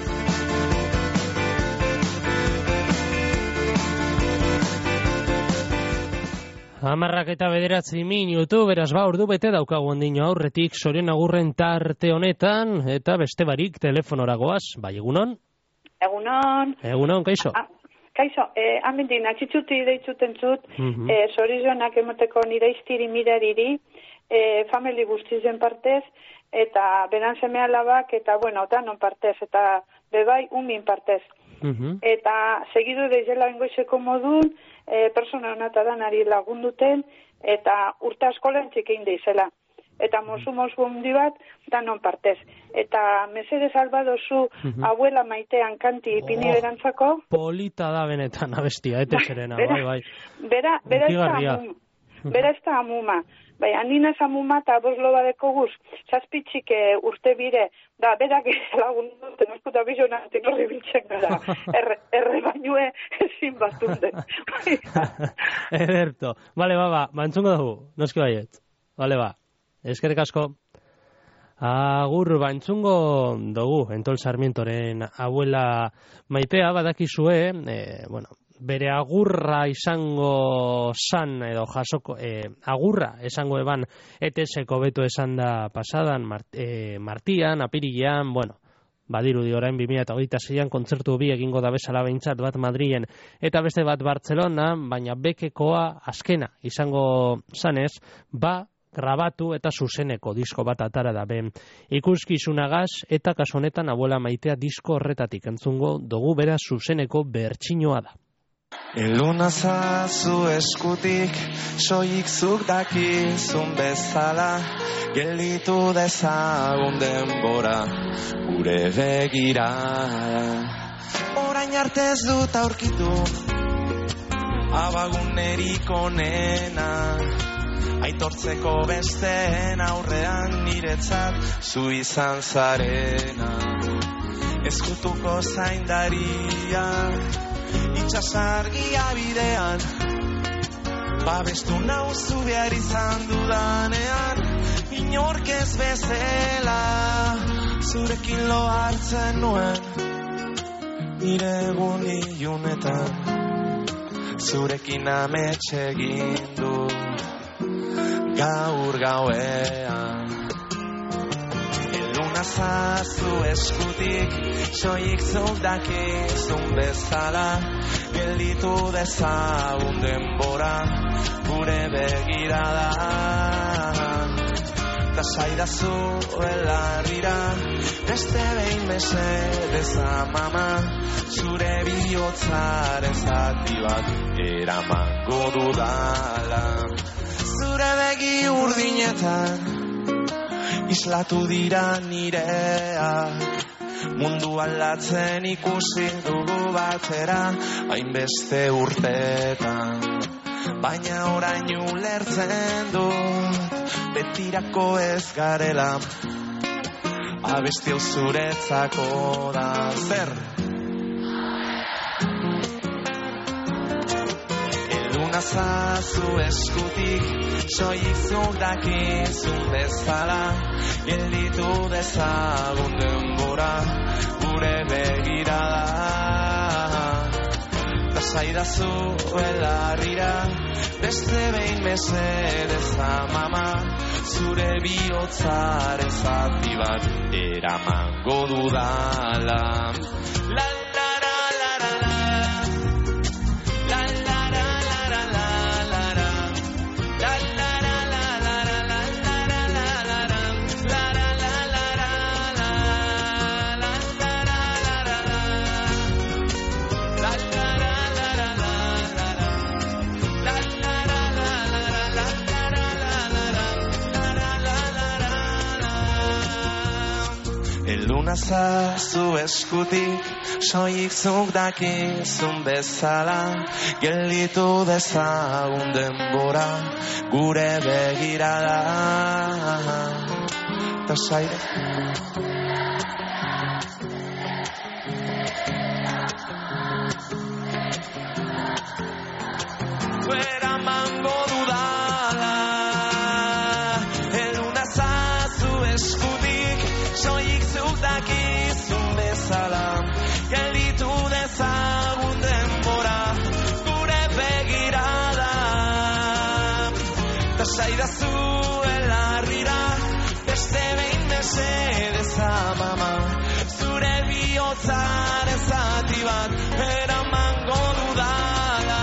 Hamarrak eta 9 minutu, beraz ordu bete daukagu ondino aurretik sorion agurren tarte honetan, eta beste barik telefonoragoaz, bai egunon? Egunon. Egunon, kaixo? Kaixo, amendik natxitzuti deitzuten zut, sorionak emoteko nire iztiri mirariri, famili guztizen partez, eta beran seme alabak, eta bueno, danon partez, eta bebai umin partez. Eta segidu deizela engoizeko modun, persona honata danari lagunduten, eta urte askolen txikein deizela. Eta mozu hundi bat, danon partez. Eta mesedez albadozu abuela maitean kanti ipini berantzako. Polita da benetan abestia, serena, bai. Bera ez da amuma. Bai, handina ez amuma eta boslo badeko guz, zazpitxik urte bire, da, berak lagun duten, oskuta bizonantin horri biltzen gara, erre bainue ezin bastuten. Ederto. Bale, bantzungo dugu, noski baiet. Bale, eskerrik asko. Agur, bantzungo dugu, Entol Sarmientoren abuela maitea, badakizue, bere agurra izango zan, edo jasoko, agurra esango eban ETS-eko beto esan da pasadan, martian, apirilean, badirudi orain 2026an kontzertu bi egingo da bezala behintzat, bat Madrilen eta beste bat Bartzelona, baina bekekoa azkena izango zanez, grabatu eta zuzeneko disko bat atara da ben ikuskizunagaz, eta kasu honetan abuela maitea disko horretatik entzungo dugu bera zuzeneko bertsinoa da. Eluna zazu eskutik, soik zuk dakizun bezala, gelditu dezagun denbora, gure begirada. Orain arte ez dut aurkitu, abagunerik onena, aitortzeko besteen aurrean niretzat zu izan zarena. Ezkutuko zaindaria, itxasargia bidean, babestu nauzu behar izan dudanean, inork ez bezela, zurekin lo hartzen nuen, nire egun ilunetan, zurekin ametxe egin du, gaur gauean. Zazu eskutik, soik zuk dakizun bezala, gelditu dezagun denbora, gure begirada. Ta saidazu belarrira, beste behin mesedez amama, zure bihotzaren zati bat eramango dudala. Zure begi urdinetan, islatu dira nireak, mundu aldatzen ikusi dugu batera, hainbeste urtetan. Baina orain ulertzen dut, betirako ez garela, abesti hau zuretzako da zer. Zazu eskutik, soik zuk dakizun bezala, gelditu dezagun denbora, gure begirada. Ta saidazu belarrira, beste behin mesedez amama, zure bihotzaren zati bat eramango dudala. Eluna zazu eskutik, soilik zuk dakizun bezala, gelditu dezagun denbora, gure begirada. Ta zaire. Fuera mango dudala, eluna zazu eskutik, soilik zuk dakizun bezala, gelditu dezagun denbora, gure begirada. Ta zaidazu elarrira, beste behin mesedez amama, zure bihotzaren zati bat, eramango dudala.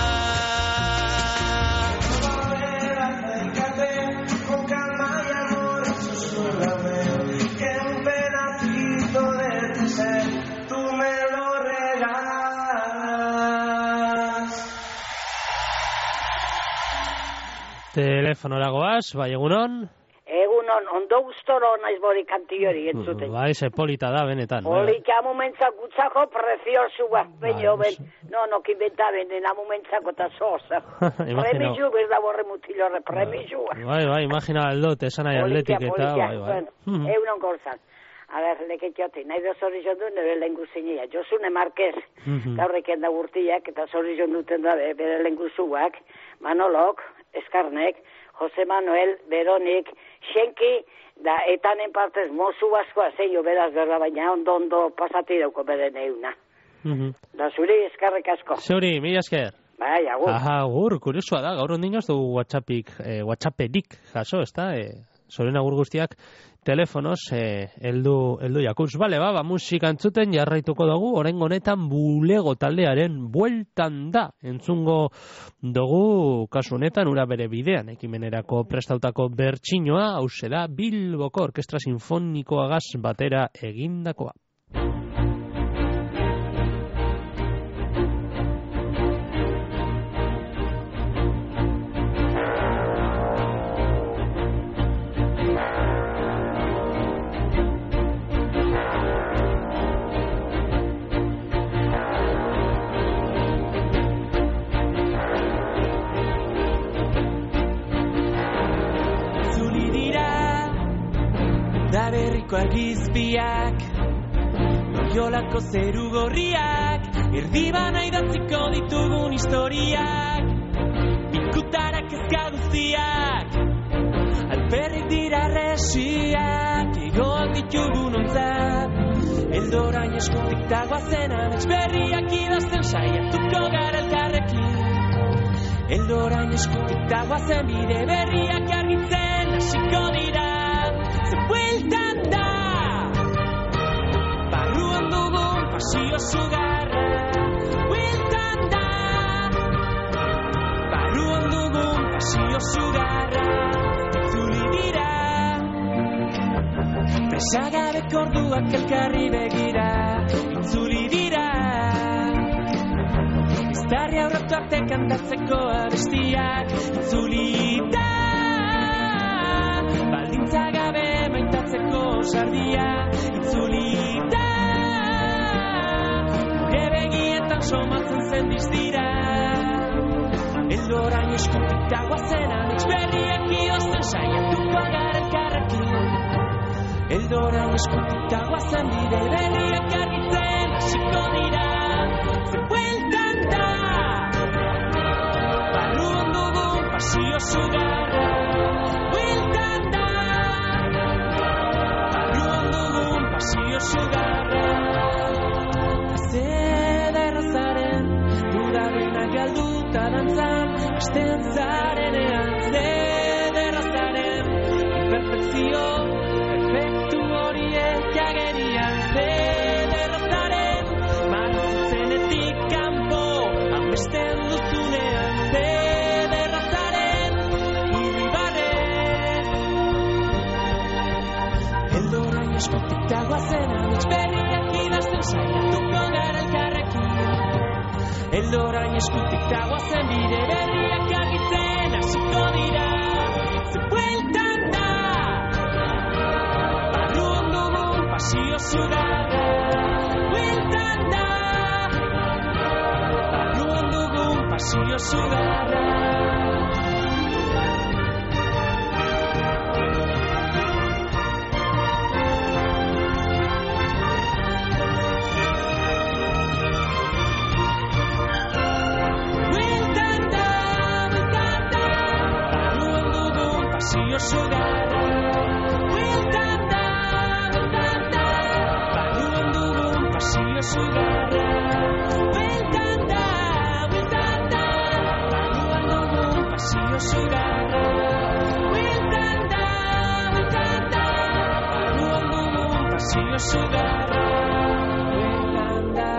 Telefonora goaz, bai egunon? Egunon, ondo gustoro naiz bori kanti hori entzuten. Bai, ze polita da, benetan. Polita momentzak gutzako preziosua, baina ben, no, kinbentaben, momentzako eta zoza. Premizu, berda borre mutilorre, premizua. Bai, imagina aldot, esan nahi atletik eta, bai. Egunon gorzan. A ver, leketxoti, nahi da zorri jondu, nire lehen guzinia. Josune Marquez, gaurreken da gurtiak, eta zorri jonduten da bere lehen guzuak, Manolok, Eskarnek, Jose Manuel, Veronik, Xenki, da etanen partez mozu askoa zeio beraz berda, baina ondo pasati dauko bere neuna. Da zuri eskarrek asko. Zuri, mila esker. Bai, agur. Agur, kuriosua da, gaur ondinoz du WhatsApperik jaso, ez da? Zoren agur guztiak telefonoz heldu jakuz. Bale, musika entzuten jarraituko dugu, oraingo honetan Bulego taldearen bueltan da. Entzungo dugu kasu honetan ura bere bidean ekimenerako prestautako bertsinoa, hauxe da Bilboko Orkestra Sinfonikoagaz batera egindakoa. Berriko argizpiak, Loiolako zeru gorriak, erdibana idatziko ditugun historiak, pikutarak ezka guztiak, alperrik dira resiak, egoak ditugun ontzat, eldorain eskutik dagoazen amets berriak idazten saiatuko gara elkarrekin. Eldorain eskutik dagoazen bide berriak argitzen hasiko dira. Bueltan da, barruan dugun pasio sugarra. Bueltan da, barruan dugun pasio sugarra. Itzuli dira, presagabeko orduak elkarri begira. Itzuli dira, iztarri aurratu arte kantatzeko abestiak. Itzuli da, baldintza gabe maitatzeko sardia. Itzuli da, gure begietan somatzen zen diztira. Eldorain eskutik dagoazen amets berriak idazten saiatuko gara elkarrekin. Eldorain eskutik dagoazen bide berriak argitzen hasiko dira. Ze bueltan da, barruan dugun pasio sugarra. Bueltan da, barruan dugun pasio sugarra. Zederra zaren, dudabena galduta dantzan, astean zarenean. Zederra zaren, imperfekzio, efektu horiek agerian. Zederra zaren, marrazitzenetik kanpo, amesten duzunean. Zederra zaren, irribarrez. Eldorain eskutik dagoazen amets berriak idazten saiatuko gara elkarrekin. Eldorain eskutik dagoazen bide berriak argitzen hasiko dira. Ze bueltan da, barruan dugun pasio pasio zugarra, bueltan da. Barruan dugun pasio zugarra. Pasio zugarra, bueltan da, barruan dugun pasio zugarra, bueltan da, barruan dugun pasio zugarra, bueltan da, barruan dugun pasio zugarra, bueltan da.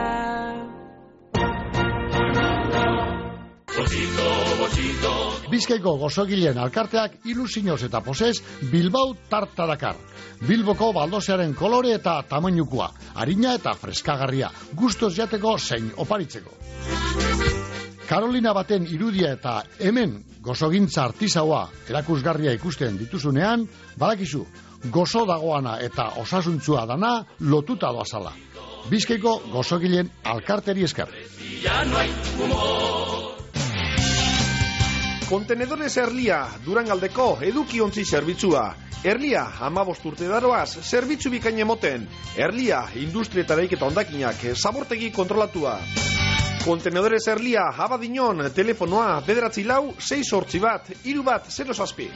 Bizkaiko gozogileen alkarteak ilusioz eta posez Bilbao tarta dakar. Bilboko baldosearen kolore eta tamainukoa, harina eta freskagarria, gustos jateko zein oparitzeko. Karolina baten irudia eta hemen gozogintza artisaua erakusgarria ikusten dituzunean, badakizu, gozo dagoana eta osasuntzua dana lotuta doazala. Bizkaiko gozogileen alkarteri esker. Kontenedores Erlia, Durangaldeko edukiontzi zerbitzua. Erlia, 15 urte daroaz, zerbitzu bikain emoten. Erlia, industrietareik eta ondakinak, zabortegi kontrolatua. Kontenedores Erlia, Abadiñon, telefonoa, 944-681-307.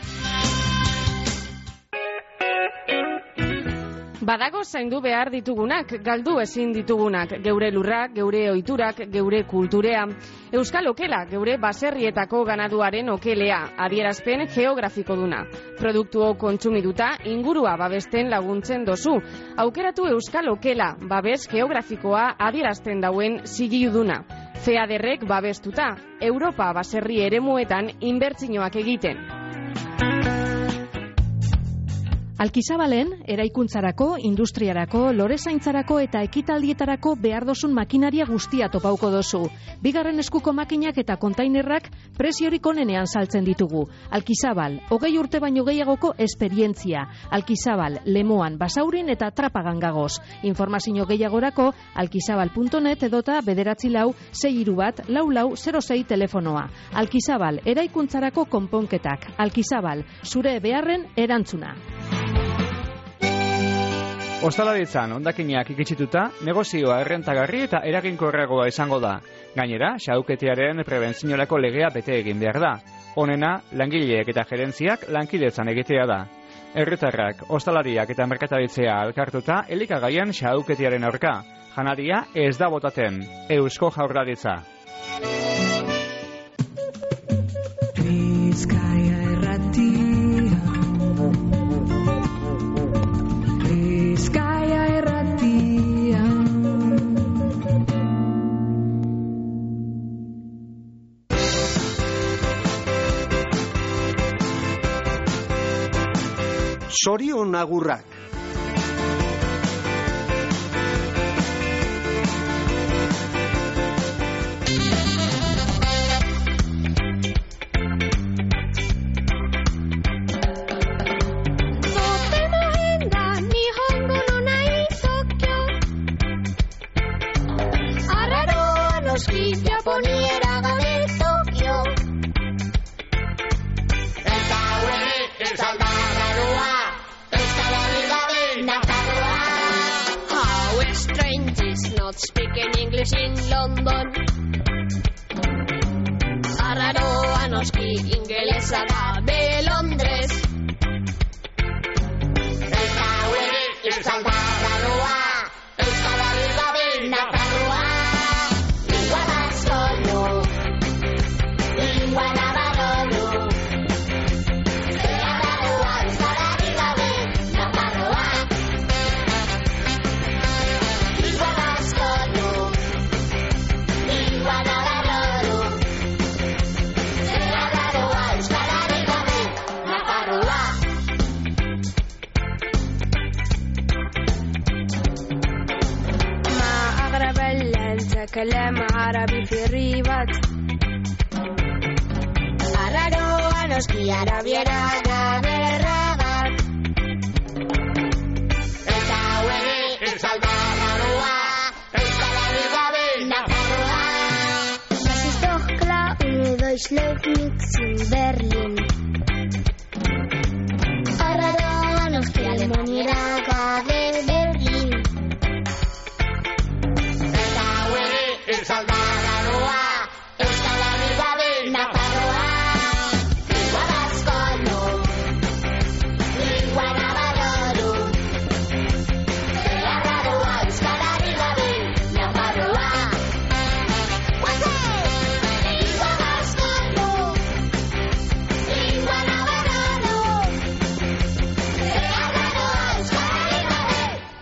Badago zaindu behar ditugunak, galdu ezin ditugunak, geure lurrak, geure ohiturak, geure kulturea. Euskal Okela, geure baserrietako ganaduaren okelea, adierazpen geografiko duna. Produktuo kontsumiduta, ingurua babesten laguntzen dozu. Aukeratu Euskal Okela, babes geografikoa adierazten dauen zigiluduna. FEADERrek babestuta, Europa baserri eremuetan inbertsioak egiten. Alkizabalen, eraikuntzarako, industriarako, lorezaintzarako eta ekitaldietarako behar dozun makinaria guztia topauko dozu. Bigarren eskuko makinak eta kontainerrak preziorik onenean saltzen ditugu. Alkizabal, 20 urte baino gehiagoko esperientzia. Alkizabal, Lemoan, Basaurin eta Trapagan gagoz. Informazio gehiagorako alkizabal.net edota 94631-4406 telefonoa. Alkizabal, eraikuntzarako konponketak. Alkizabal, zure beharren erantzuna. Ostalaritzan hondakinak ikitsituta, negozioa errentagarri eta eraginkorragoa izango da. Gainera, xahuketearen prebentziorako legea bete egin behar da. Honena, langileek eta gerentziak lankidetzan egitea da. Herritarrak, ostalariak eta merkataritzea elkartuta elikagaien xahuketearen aurka. Janaria ez da botaten. Eusko Jaurlaritza. Bizkaia erratia. Bizkaia erratia. Sorion agurrak. Speaking English in London. Arraroa noski ingelesa da de Londres. Eta hauek euskaldarraroa, Euskal Herria den Nafarroa. Lingua baskono, lingua navarrono. Zerarraroa, Euskal Herria den Nafarroa. Lingua baskono, lingua navarrono. Zerarraroa, Euskal Herria den Nafarroa. كلام عربي في الريبات Arraroa noski arabiera da berrabat Eta hauek Salvadorua, Euskal Herri gabe Nafarroa. Das ist doch klar, ohne Deutsch läuft nichts in Berlin. Arraroa, nostri Alemaniera gabe Berlin. Eta huere, Salvadorua, Euskal Herri gabe Nafarroa. Lingua baskono, lingua navarro. Arraroa, Euskal Herri gabe Nafarroa. Lingua baskono, lingua navarro. Arraroa, Euskal Herri gabe.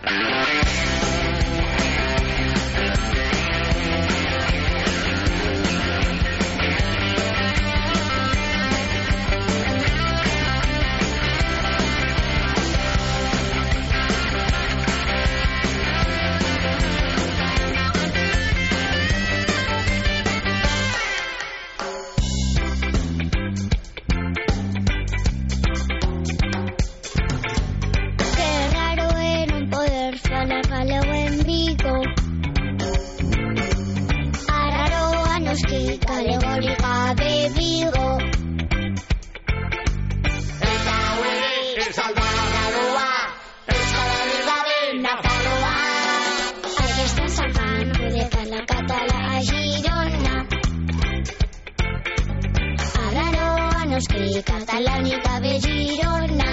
Qué raro era un poder falar galego en Vigo. Arraroa noski galegori gabe Vigo. Eta huere, Salvadorua, Euskal Herri gabe Nafarroa. Aquesta salvant de parlar català a Girona. Arraroa noski catalani gabe Girona.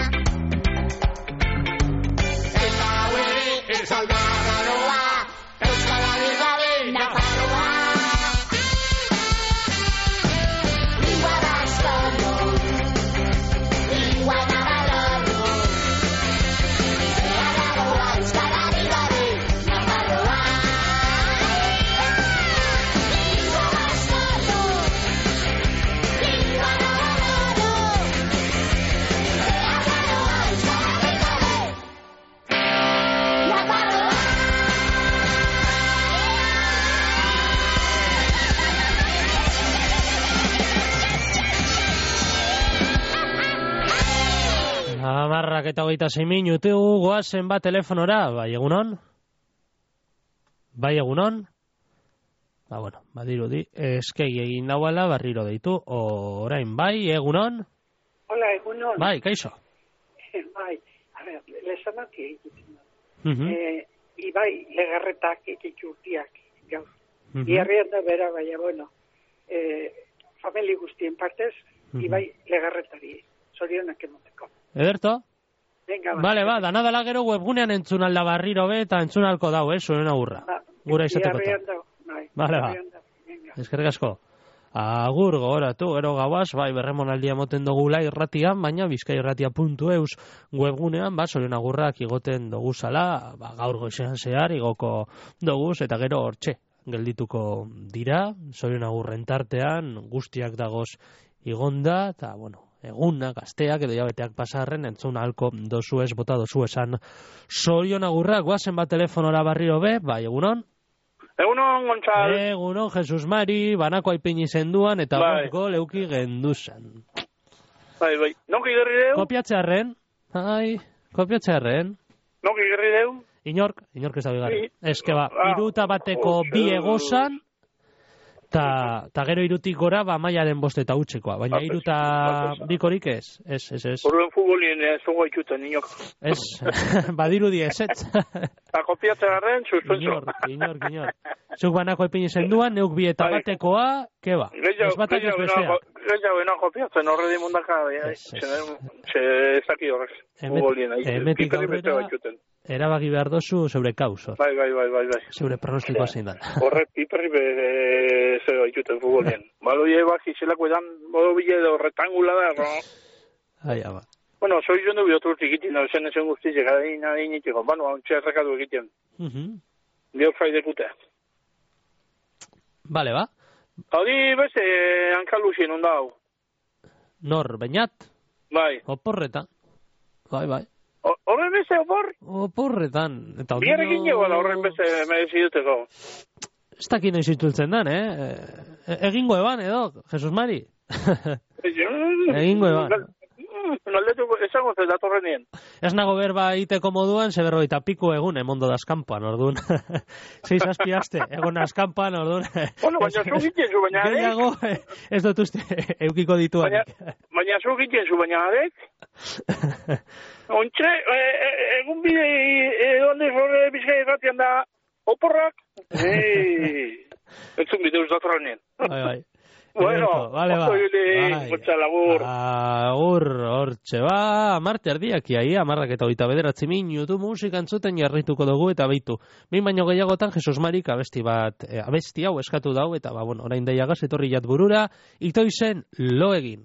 Eta huere, Salvadorua, Euskal Herri gabe Nafarroa. Lingua baskono, lingua navarro. Arraroa, Euskal Herri gabe Nafarroa. Lingua baskono, lingua navarro. Arraroa, Euskal Herri gabe Nafarroa. Amarrak eta 26 minutu goazen bat telefonora. Bai, egunon? Bai, egunon? Bueno, badirudi, eskei egin dauala barriro deitu. Orain, bai, egunon? Hola, egunon. Bai, kaixo. Bai, a ver, lesanak egiten. Mhm. Ibai, legarretak ikitxurtiak, gaur. Mhm. Iarrian da bera, baina, bueno, famili guztien partez, Ibai, legarretari, zorionak emoteko. Ederto? Venga, Bale, ba, danadala gero webgunean entzun alda barriro be, eta entzun alko dau, zuen agurra. Gura izateko. Iarrian da, bai. Bale, ba. Iarrian da, venga. Eskerrik asko. Agur gogoratu, gero gauaz, bai, berremonaldia moten dugula irratian, baina bizkairratia.eus webgunean, ba, zorion agurrak igoten doguzala, ba, gaur goizean zehar, igoko doguz, eta gero hortxe, geldituko dira, zorion agurren tartean, guztiak dagoz igonda, eta, bueno, egunak, asteak edo jabeteak pasarren, entzun ahalko dozu ez, bota dozu esan zorion agurrak, guazen bat telefonora barriro be, bai, egunon? Egunon, Gontzal. Egunon, Jesus Mari, banako aipini zenduan, eta bai. gol euki genduzan. Bai, bai. Noki gerri deu? Kopiatzearen, kopiatzearen. Noki gerri deu? Inork ez da bigarren. Eske ba, iruta bateko bi egozan, ta gero irutik gora, ba, maiaren boste eta utxekoa. Baina iruta bikorik ez. Ez. Horren futbolien ez dugu itxuten, inok. Ez, badirudi ez. Eta kopiatzearen, suspenso. Inor. Zuk banako epini zenduan, neuk bi eta batekoa, keba. Ez batak ez bestea. Gehiago ena kopiatzen, horre di mundaka, ez daki horrez. Futbolien, emetik aurrera, erabaki behar dozu zeure kauz. Bai. Zeure pronostikoa zein da. Horre, piperri zero itxuten futbolien. Balo llebak izelako edan, modo bile edo retangula da, no? Ai, ama. Bueno, soy yo no veo otro chiquitín, no sé, zen guzti, llegadina, niñitiko. Bueno, hauntxe errekatu egiten. Dio fai dekutea. Vale, ba. Hori beste hankaluxien onda hau. Nor, bainat? Bai. Oporretan. Bai. Horren beste opor? Oporretan. Biarrekin jegoela horren beste mereziduteko. Ez dakin noiz itultzen dan, Egingo eban, edo, Jesus Mari. Egingo eban. Galdetuko, esango zen datorrenien. Ez nago berba iteko moduan, ze 40 piku egun, emondo da askampan, orduan. 6-7 aste, egon askampan, orduan. Bueno, baina zu giten zu baina arek. Gehiago, ez dut uste, eukiko dituanik. Baina zu giten zu baina arek. Ontxe, egun bide, onde zore Bizkaia irratian da, oporrak. Ez zun bide datorrenien. Bai. Bueno, vale, mucha labur. Hortxe ba, amarte erdiak iai, 19:29 minutu musika entzuten jarrituko dugu eta beitu. Behin baino gehiagotan Jesus Marik abesti hau eskatu dau eta bueno, orain daiagaz etorri jat burura, itoizen lo egin.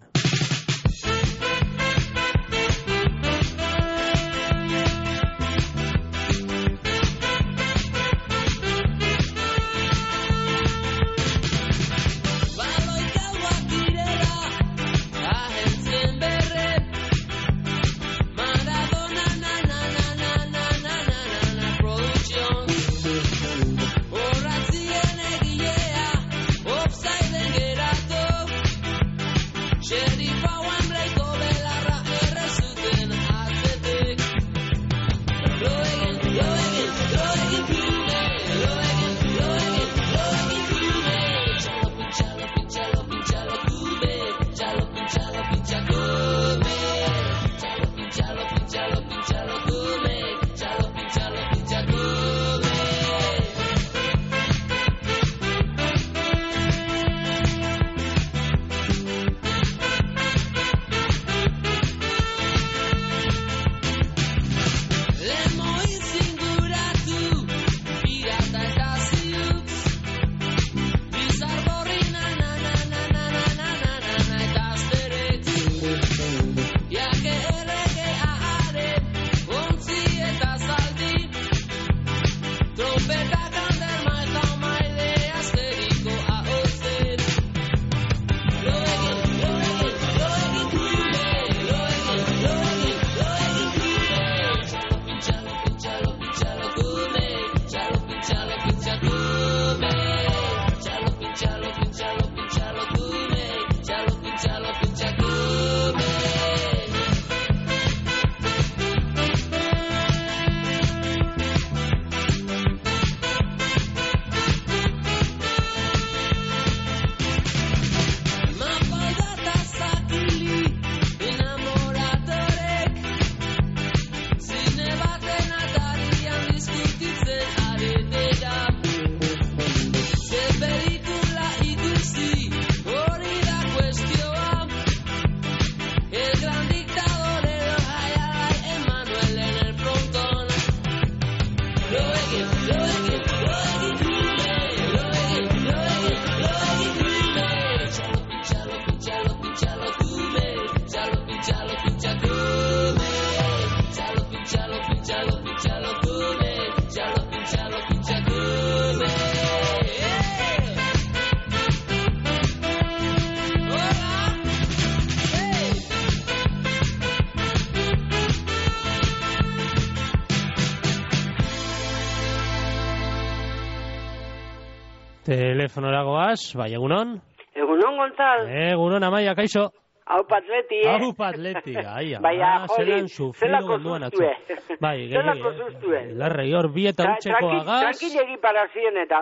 Telefonora goaz, bai, egunon? Egunon, Gonzal. Egunon, Amaia, kaixo. Aupa atleti, Aupa atleti, aia. Baina, jolin, zelako zuztue. Bai, zelako zuztue. Larrei hor, bi eta utxeko agaz. Tranquilegi para zien eta.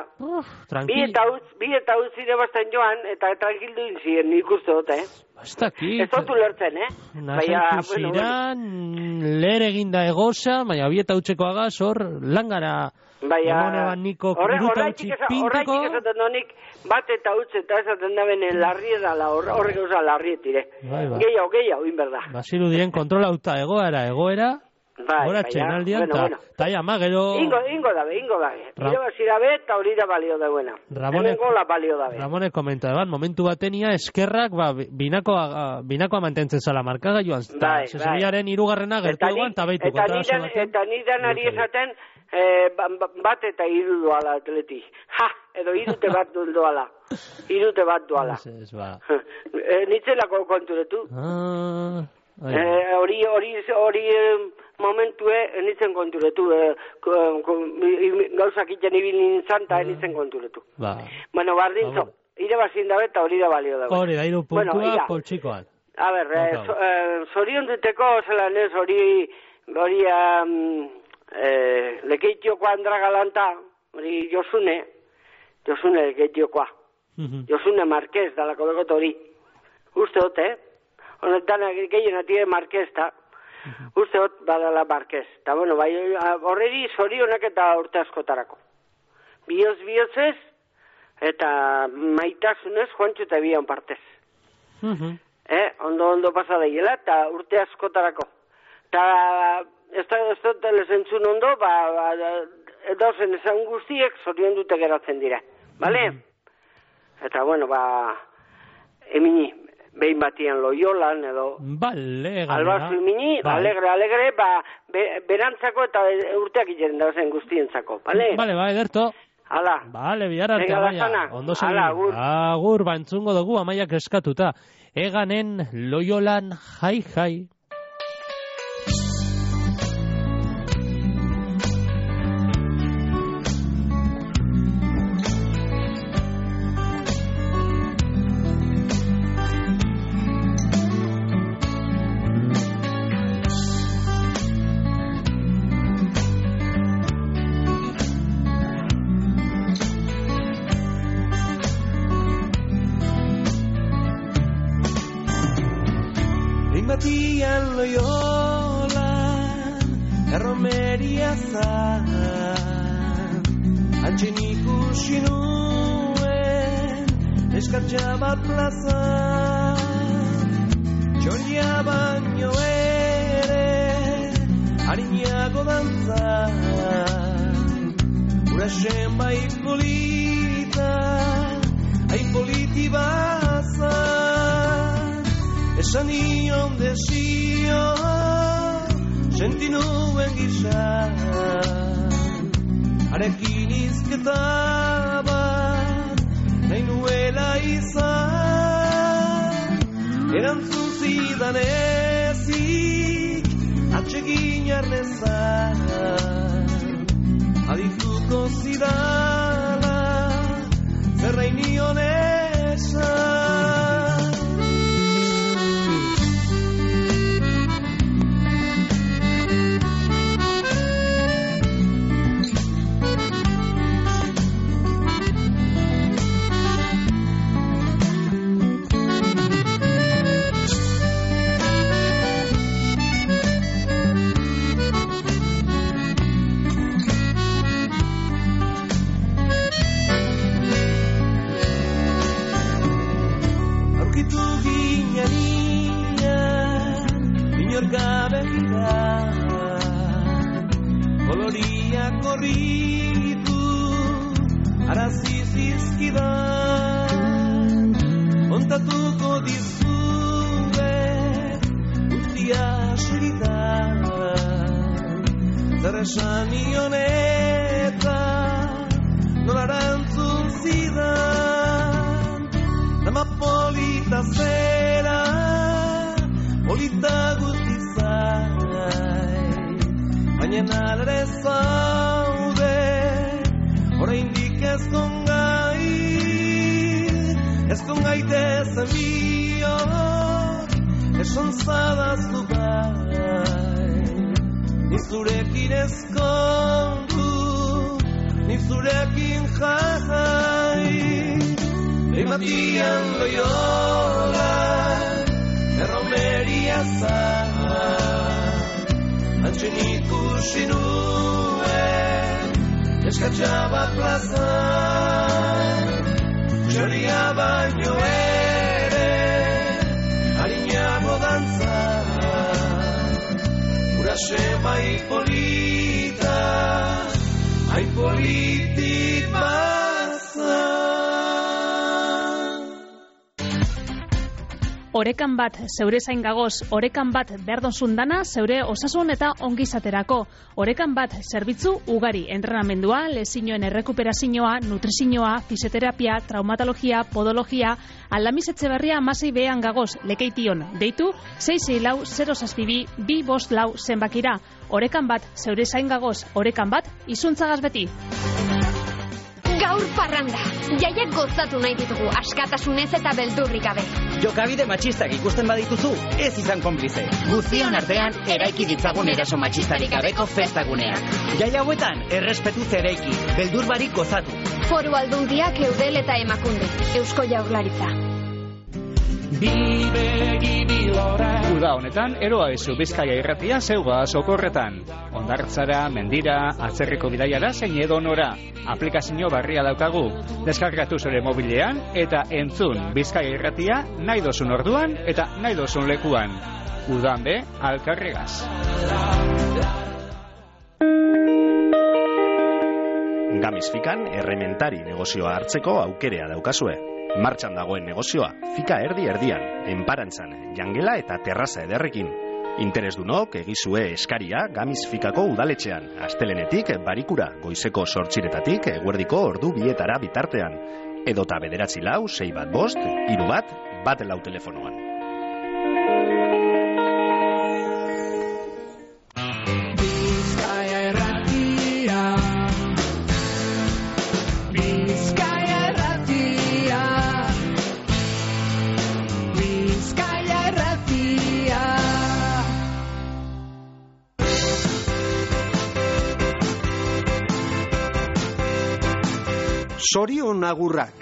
Bi eta utz zire bastan joan, eta tranquildu inzien, nik uste dut, Ez dakit. Ez dut ulertzen, Nasaitu ziran, leher eginda egoza, baina bi eta utxeko agaz, hor, langara... Horretik esaten donik bat eta utz eta esaten da benen larri edala horrek eusa larrietire. Gehiago, inberda. Basiru dien kontrolauta egoera, gora txenaldian, eta ama gero... Ingo dabe. Ire basira be eta hori da balio dagoena. Hemen gola balio dabe. Ramone komenta eban, momentu batenia eskerrak binakoa mantentzen zala markaga joan. Zesiliaren irugarrena gertu eguan, eta beitu. Eta nidan ari esaten... bat eta hiru doala atleti. Edo irute bat doala. Nitzelako konturetu. Hori momentue nitzen konturetu. Gauzak iten ibilin zanta nitzen konturetu. Bueno, bardintzo. Ire bazin dabe eta hori da balio dabe. Hori da, iru puntua poltsikoan. A ber, zorion duteko, zelan ez, hori lekeitioko Andra Galanta, hori Josune lekeitiokoa. Josune Marquez, dalako begot hori. Uste hot, honetan gehien atire Marquez, ta. Uste hot, badala Marquez. Ta, bueno, bai, horreri zorionak eta urte askotarako. Bioz-biozez, eta maitasunez, Juantxo eta bian partez. Ondo pasa daiela, eta urte askotarako. Eta ez dut lezentzun ondo, edozen esan guztiek zorion dute geratzen dira. Bale? Eta, bueno, emini, behin batian Loiolan, edo... Bale, Albazu emini, alegre, berantzako eta urteak iten dauzen guztientzako. Bale? Bale, ederto. Hala. Bale, bihar arte, Amaia. Ondo segi. Agur, bantzungo dugu, Amaiak eskatuta. Eganen Loiolan jai. Batian Loiolan erromeria zan Antxen ikusi nuen eskartxa bat plazan Txoria baino ere harinago dantzan Urasen bai polita hain politi bazan Esan nion desio, senti nuen gizan, arekin izketa bat, nahi nuela izan, erantzun zidan ezik, atsegin arnezan, adituko zidala, zerrai nion esan. Koloriak korritu arazizizkidan Kontatuko dizuet Uztia seritan Zer esan nion eta Nolarantzun zidan Nama polita zera Polita guztizan Baina nalare zaude, oraindik ez kongaitezen biok, esan zadaztu bai. Ni zurekin ez kontu, ni zurekin jai. Batian Loiolan, erromeria zan, Antxen ikusi nuen, eskatxa bat plazan, txoria baino ere, harinago dantzan, urase mai polita, ai politik bazan. Orekan bat zeure zain gagoz, orekan bat berdonzun dana zeure osasun eta ongizaterako. Orekan bat zerbitzu ugari, entrenamendua, lezioen errekuperazioa, nutrizioa, fisioterapia, traumatologia, podologia, Aldamiz Etxeberria 16 gagoz, Lekeition. Deitu 664-062-254 zenbakira. Orekan bat zeure zain gagoz, orekan bat izuntzagaz beti. Gaur parranda. Jaiak gozatu nahi ditugu, askatasunez eta beldurrik gabe. Jokabide matxistak ikusten badituzu, ez izan konplize. Guztion artean, eraiki ditzagun eraso matxistarik gabeko festaguneak. Jai hauetan, errespetuz eraiki, beldur barik gozatu. Foru Aldundiak, Eudel eta Emakunde, Eusko Jaurlaritza. Uda honetan, eroa ezu Bizkaia irratia zeuga sokorretan. Hondartzara, mendira, atzerriko bidaiara zein edonora. Aplikazio barria daukagu. Deskargatu zure mobilean eta entzun Bizkaia irratia nahi dozun orduan eta nahi dozun lekuan. Udan be, alkarregaz. Gamis Fikan errementari negozioa hartzeko aukerea daukazue. Martxan dagoen negozioa, fika erdi-erdian, enparantzan, jangela eta terraza ederrekin. Interesdunok egizue eskaria Gamis Fikako udaletxean, astelenetik barikura, goizeko 8:00 eguerdiko ordu 2 bitartean. Edota 944-615-114 telefonoan. Zorion agurrak.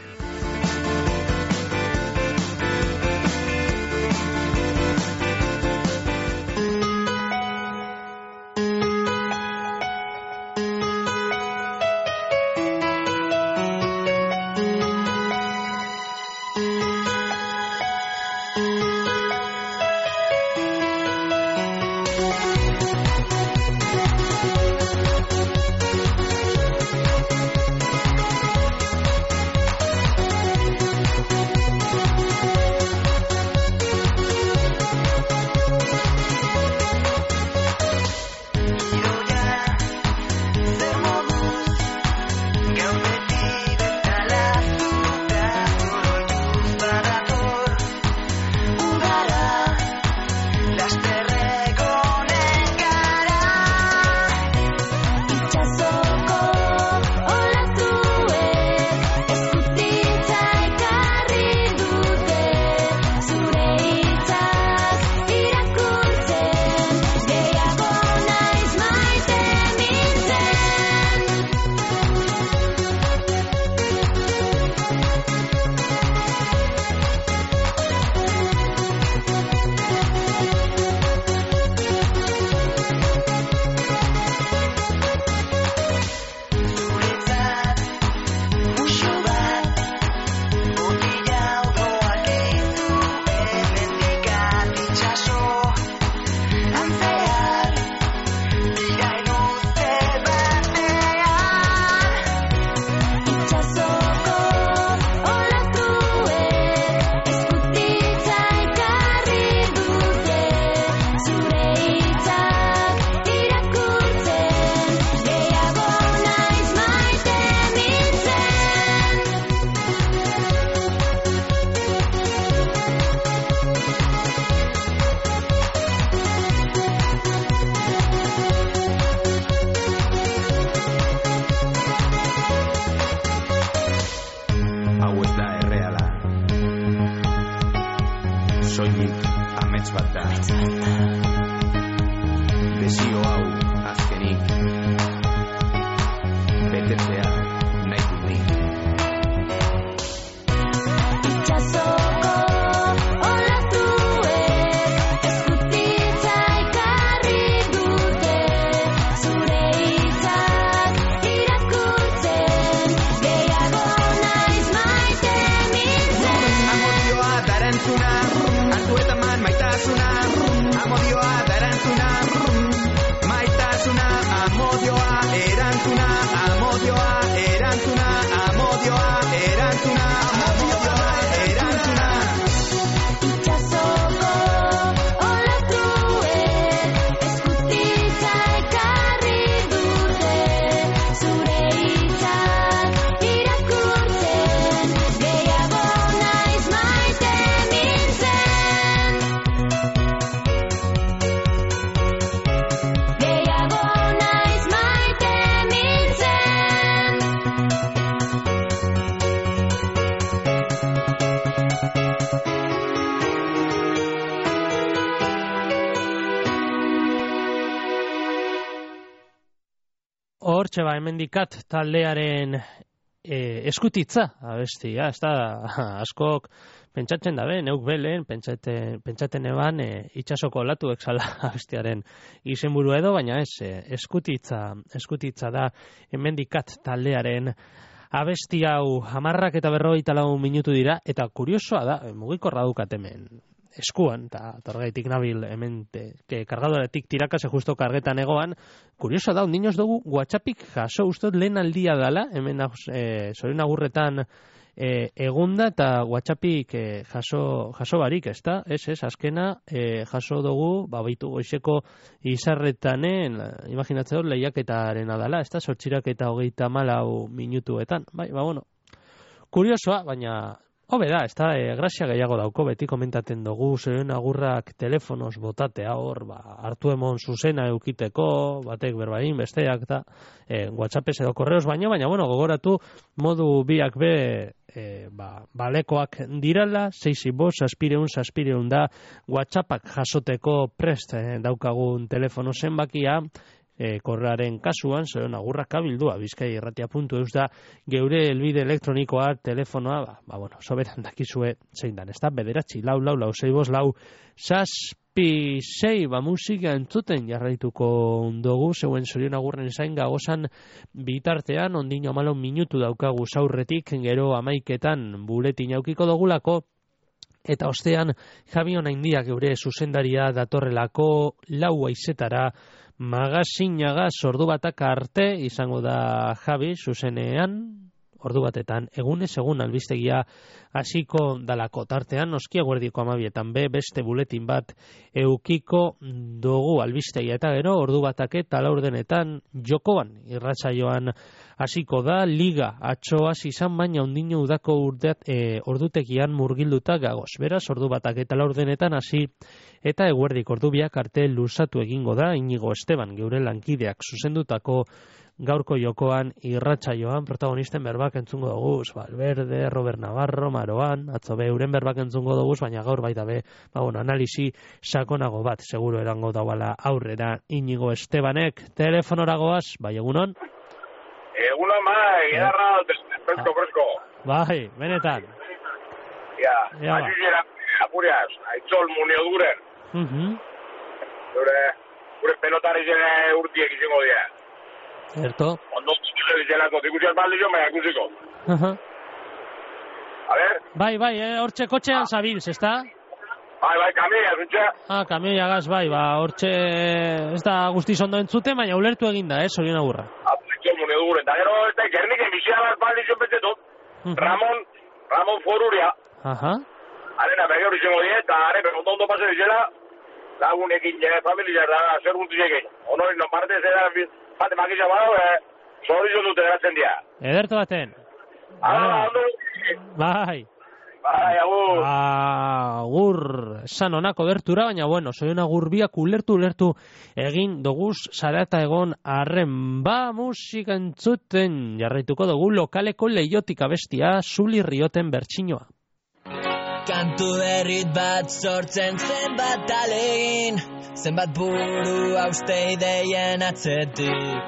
hortxe hemendikat taldearen eskutitza abestia, ez da askok pentsatzen dabe, neuk belen, pentsaten eban itxasoko olatuek zala abestiaren izenburu edo, baina ez, eskutitza da hemendikat taldearen abesti hau 10:54 minutu dira, eta kuriosoa da, mugikorra dukat hemen eskuan, eta horregaitik nabil hemen kargadoretik tirakase justo kargetan egoan, kuriosoa da, ondinoz dugu WhatsAppik jaso ustot lehen aldia dala, hemen Zorion Agurretan egunda eta WhatsAppik jaso barik, ez da? Ez, azkena jaso dugu, baitu goizeko izarretanen, imaginatzen dut, lehiaketaren adala, ez da? 8:34 minutuetan. Bai, bueno, kuriosoa, baina hobe da, ez da, grazia gehiago dauko, beti komentaten dugu, Zorion Agurrak telefonos botatea hor, hartu emon zuzena eukiteko, batek berbain, besteak, eta WhatsAppez edo korreos baino, baina, bueno, gogoratu, modu biak be, balekoak dirala, 6-5-6-6 da, WhatsAppak jasoteko prest daukagun telefono zenbakia, korrearen kasuan, Zorion Agurrak abildua, bizkaierratia.eus da, geure elbide elektronikoa, telefonoa, bueno, soberan dakizue zein dan, ez da, 9-4-6-6 musika entzuten jarraituko dugu, zeuen Zorion Agurren zain gagozan bitartean, ondino 14 minutu daukagu zaurretik, gero 11:00 buletin aukiko dugulako, eta ostean Javi Onaindia geure zuzendaria datorrelako 4:00 magazinagaz ordu batak arte izango da Javi zuzenean, ordu batetan egunez egun albistegia hasiko dalako tartean, noski eguerdiko 12:00 beste buletin bat eukiko dugu albistegia, eta gero ordu batak eta 4:00 jokoan irratsaioan hasiko da liga atxoaz izan, baina ondino udako ordutegian murgilduta gagoz. Beraz, ordu batak eta 4:00 hasi eta eguerdik ordu biak arte luzatu egingo da Inigo Esteban, geure lankideak zuzendutako gaurko jokoan irratsaioan protagonisten berbak entzungo dugu, Valverde, Robert Navarro, Maroan, atzo be euren berbak entzungo dugu, baina gaur baita be, analisi sakonago bat, seguro erango dauala aurrera Inigo Estebanek. Telefonoragoaz, bai, egunon? Egunon, bai, edarra, fresko. Bai, benetan. Ja, apuriaz, aitzol munio duren. Gure pelotari zene urtiek izango dira. Erto. Ondo zelako, zikusiaz baldi jo, baina ikusiko. A ver? Bai, hortxe kotxean zabilz, ez da? Bai, kamioia, zuntxa. Kamioia gaz, bai, hortxe ez da guztiz ondo entzuten, baina ulertu eginda, Zorion Agurra. Aitzol munio duren, eta gero, ez da, gerniken biziaraz baldi jo petzetot, Ramon Foruria. Arena, begor izango die, eta ondo pase dizela, lagunekin, familia, zer guntizekin. Honorin, non parte zera, bate makisa bado, Zorion dute eratzen dia. Ederto baten. Bai. Bai, agur. Agur, esan honako bertura, baina bueno, Zorion Agur biak ulertu egin doguz, zarata egon arren musika entzuten jarraituko dugu lokaleko leiotik abestia, Zuli Rioten bertsinoa. Kantu berrit bat sortzen zenbat alegin, zenbat buru hauste ideien atzetik.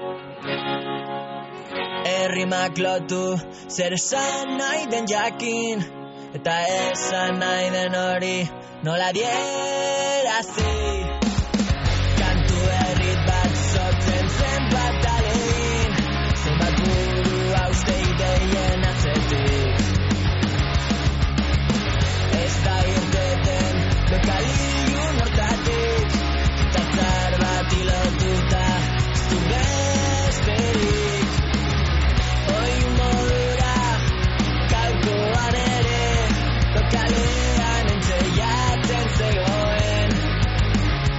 Errimak lotu, zer esan nahi den jakin, eta esan nahi den hori nola dierazi. Kantu berrit bat sortzen zenbat alegin, zenbat buru hauste ideien atzetik. Lokaliun hortatik, tatzar bat ilotuta, zu besterik. Hoi modura, kalkoan ere, lokalean entzeiatzen zegoen.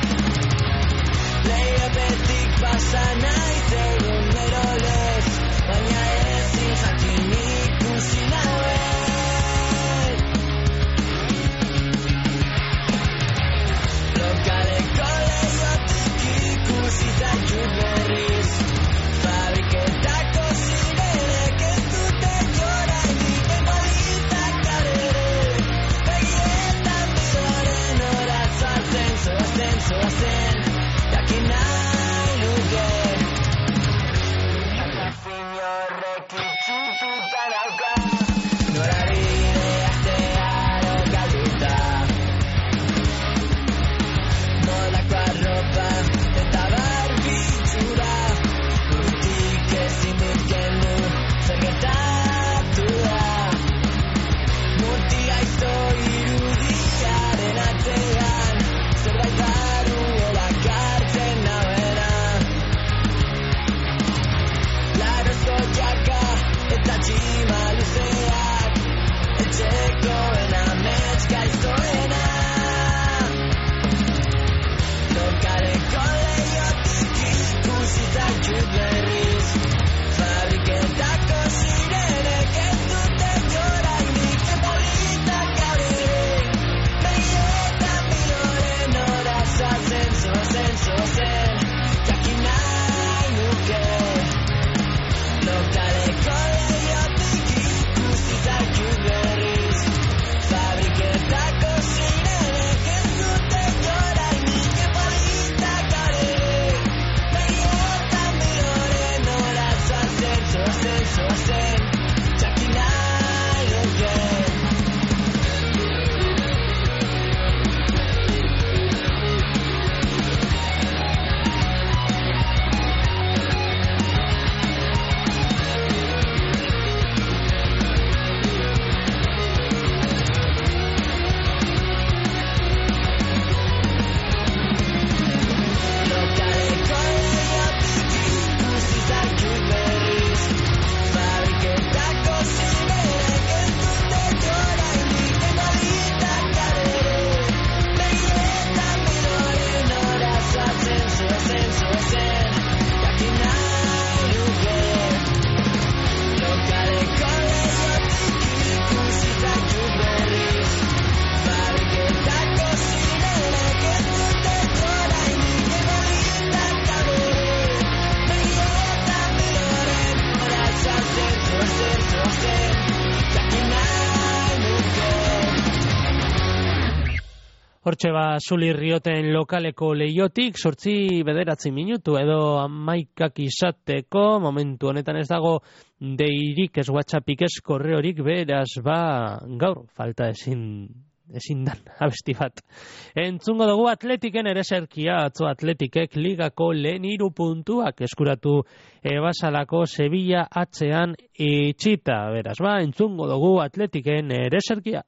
Hortxe Zulirrioten lokaleko leiotik 8:09 minutu edo 11 izateko momentu honetan ez dago deirik, ez WhatsAppik, ez korreorik, beraz gaur falta ezin dan abesti bat. Entzungo dugu Atletiken ereserkia, atzo Atletikek ligako lehen 3 puntuak eskuratu ebasalako Sevilla atzean itxita. Beraz entzungo dugu Atletiken ereserkia.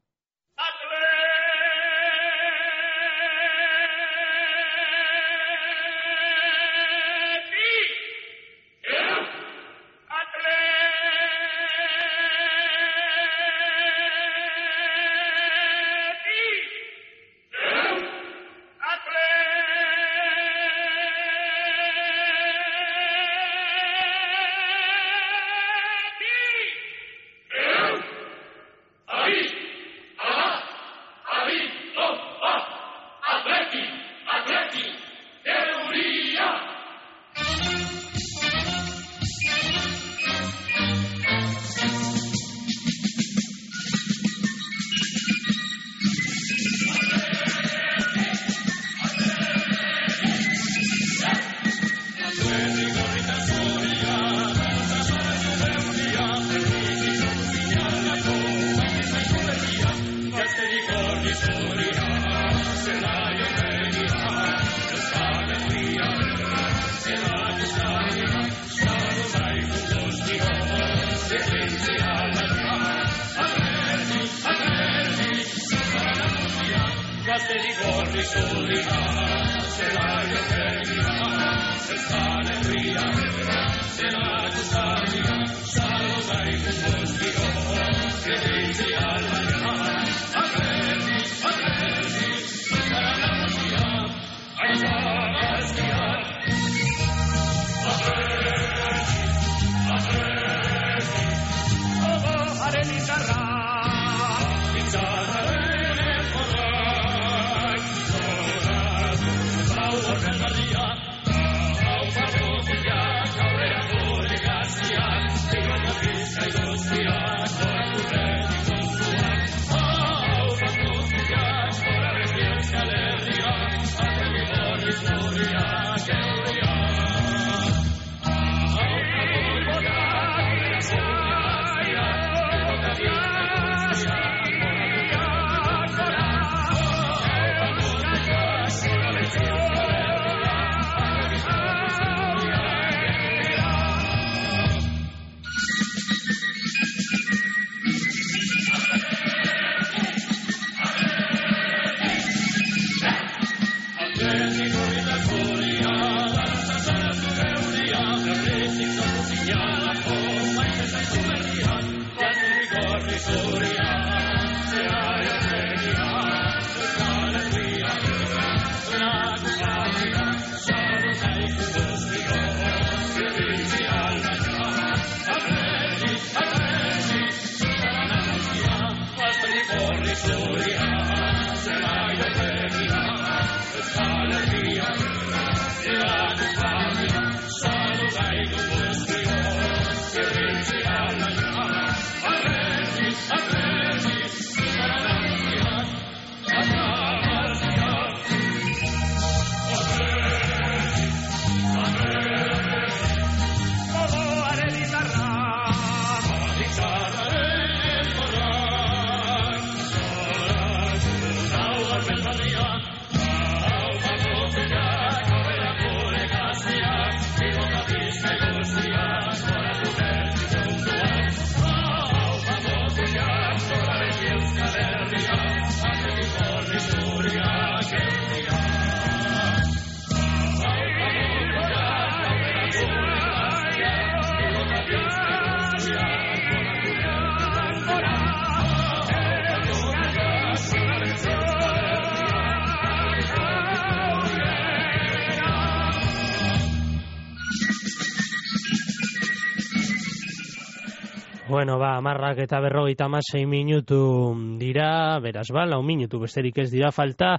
Bueno, 10:56 minutu dira, beraz 4 minutu besterik ez dira falta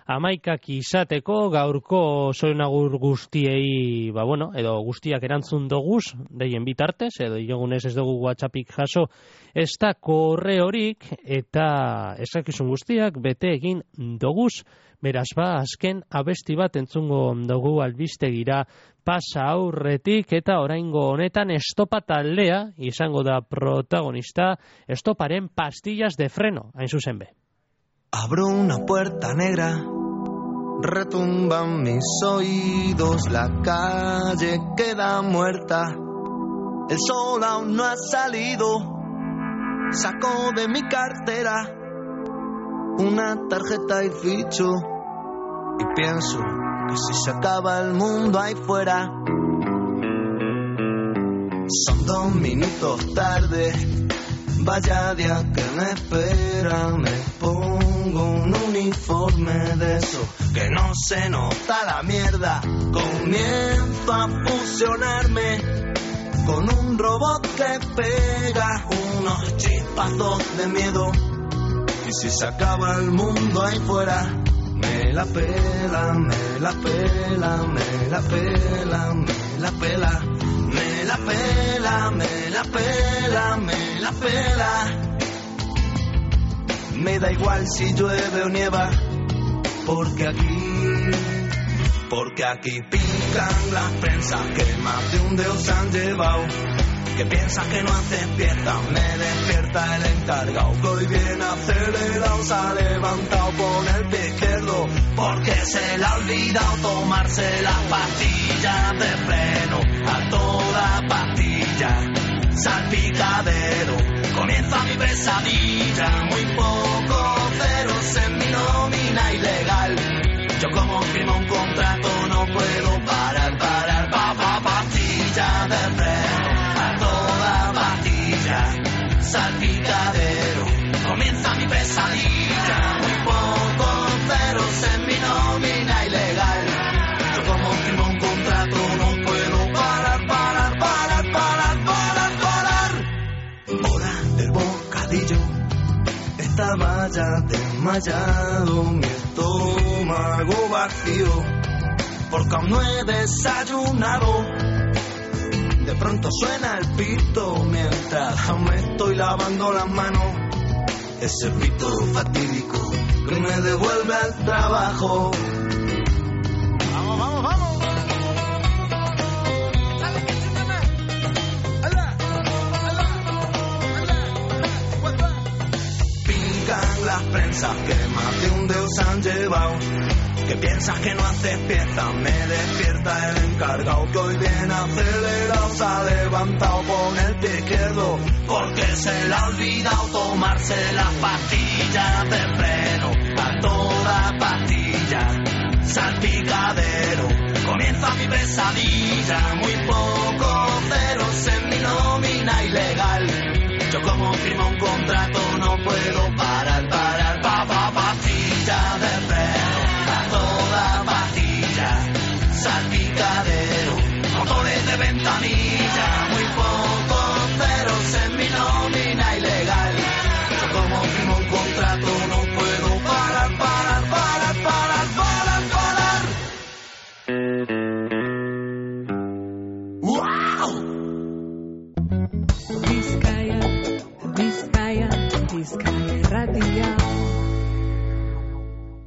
amaikak izateko gaurko soinagur guztiei, edo guztiak erantzun doguz, deien bitartez, edo iogunez ez dugu WhatsAppik jaso, ez da korreorik, eta eskakizun guztiak bete egin doguz, beraz azken abesti bat entzungo dugu albistegira pasa aurretik, eta oraingo honetan estopa taldea izango da protagonista, estoparen pastillas de freno, hain zuzen be. Abro una puerta negra, retumban mis oídos, la calle queda muerta, el sol aún no ha salido, saco de mi cartera una tarjeta y ficho, y pienso que si se acaba el mundo ahí fuera, son 2 minutos tarde, vaya día que me espera, me pongo un uniforme de eso que no se nota la mierda, comienzo a fusionarme con un robot que pega unos chispazos de miedo, y si se acaba el mundo ahí fuera, me la pela, me la pela, me la pela, me la pela, me la pela, me la pela, me la pela. Me da igual si llueve o nieva, porque aquí pican las prensas que más de un dedo se han llevado. Que piensas que no haces fiesta, me despierta el encargado, que hoy viene acelerado, se ha levantado con el pie izquierdo, porque se le ha olvidado tomarse las pastillas de freno, a toda pastilla, salpicadero, comienza mi pesadilla, muy poco ceros en mi nómina ilegal, yo como firmo un contrato no puedo parar, pastilla de freno, toda pastilla, salpicadero, comienza mi pesadilla, muy pocos ceros en mi nómina ilegal, yo como firmo un contrato no puedo parar, hora del bocadillo, estaba ya desmayado, mi estómago vacío, porque aún no he desayunado. De pronto suena el pito mientras aún me estoy lavando las manos. Ese pito fatídico que me devuelve al trabajo. ¡Vamos, vamos, vamos! ¡Dale, que chúpame! ¡Hala! Pican las prensas que más de un dedo se han llevado. Que piensas que no haces fiesta, me despierta el encargado, que hoy viene acelerado, se ha levantado con el pie izquierdo, porque se le ha olvidado tomarse las pastillas de freno, a toda pastilla, salpicadero, comienza mi pesadilla, muy pocos ceros en mi nómina ilegal, yo como firmo un contrato no puedo parar, pastilla de freno, toda pastilla, salpicadero, motores de ventanilla, muy poco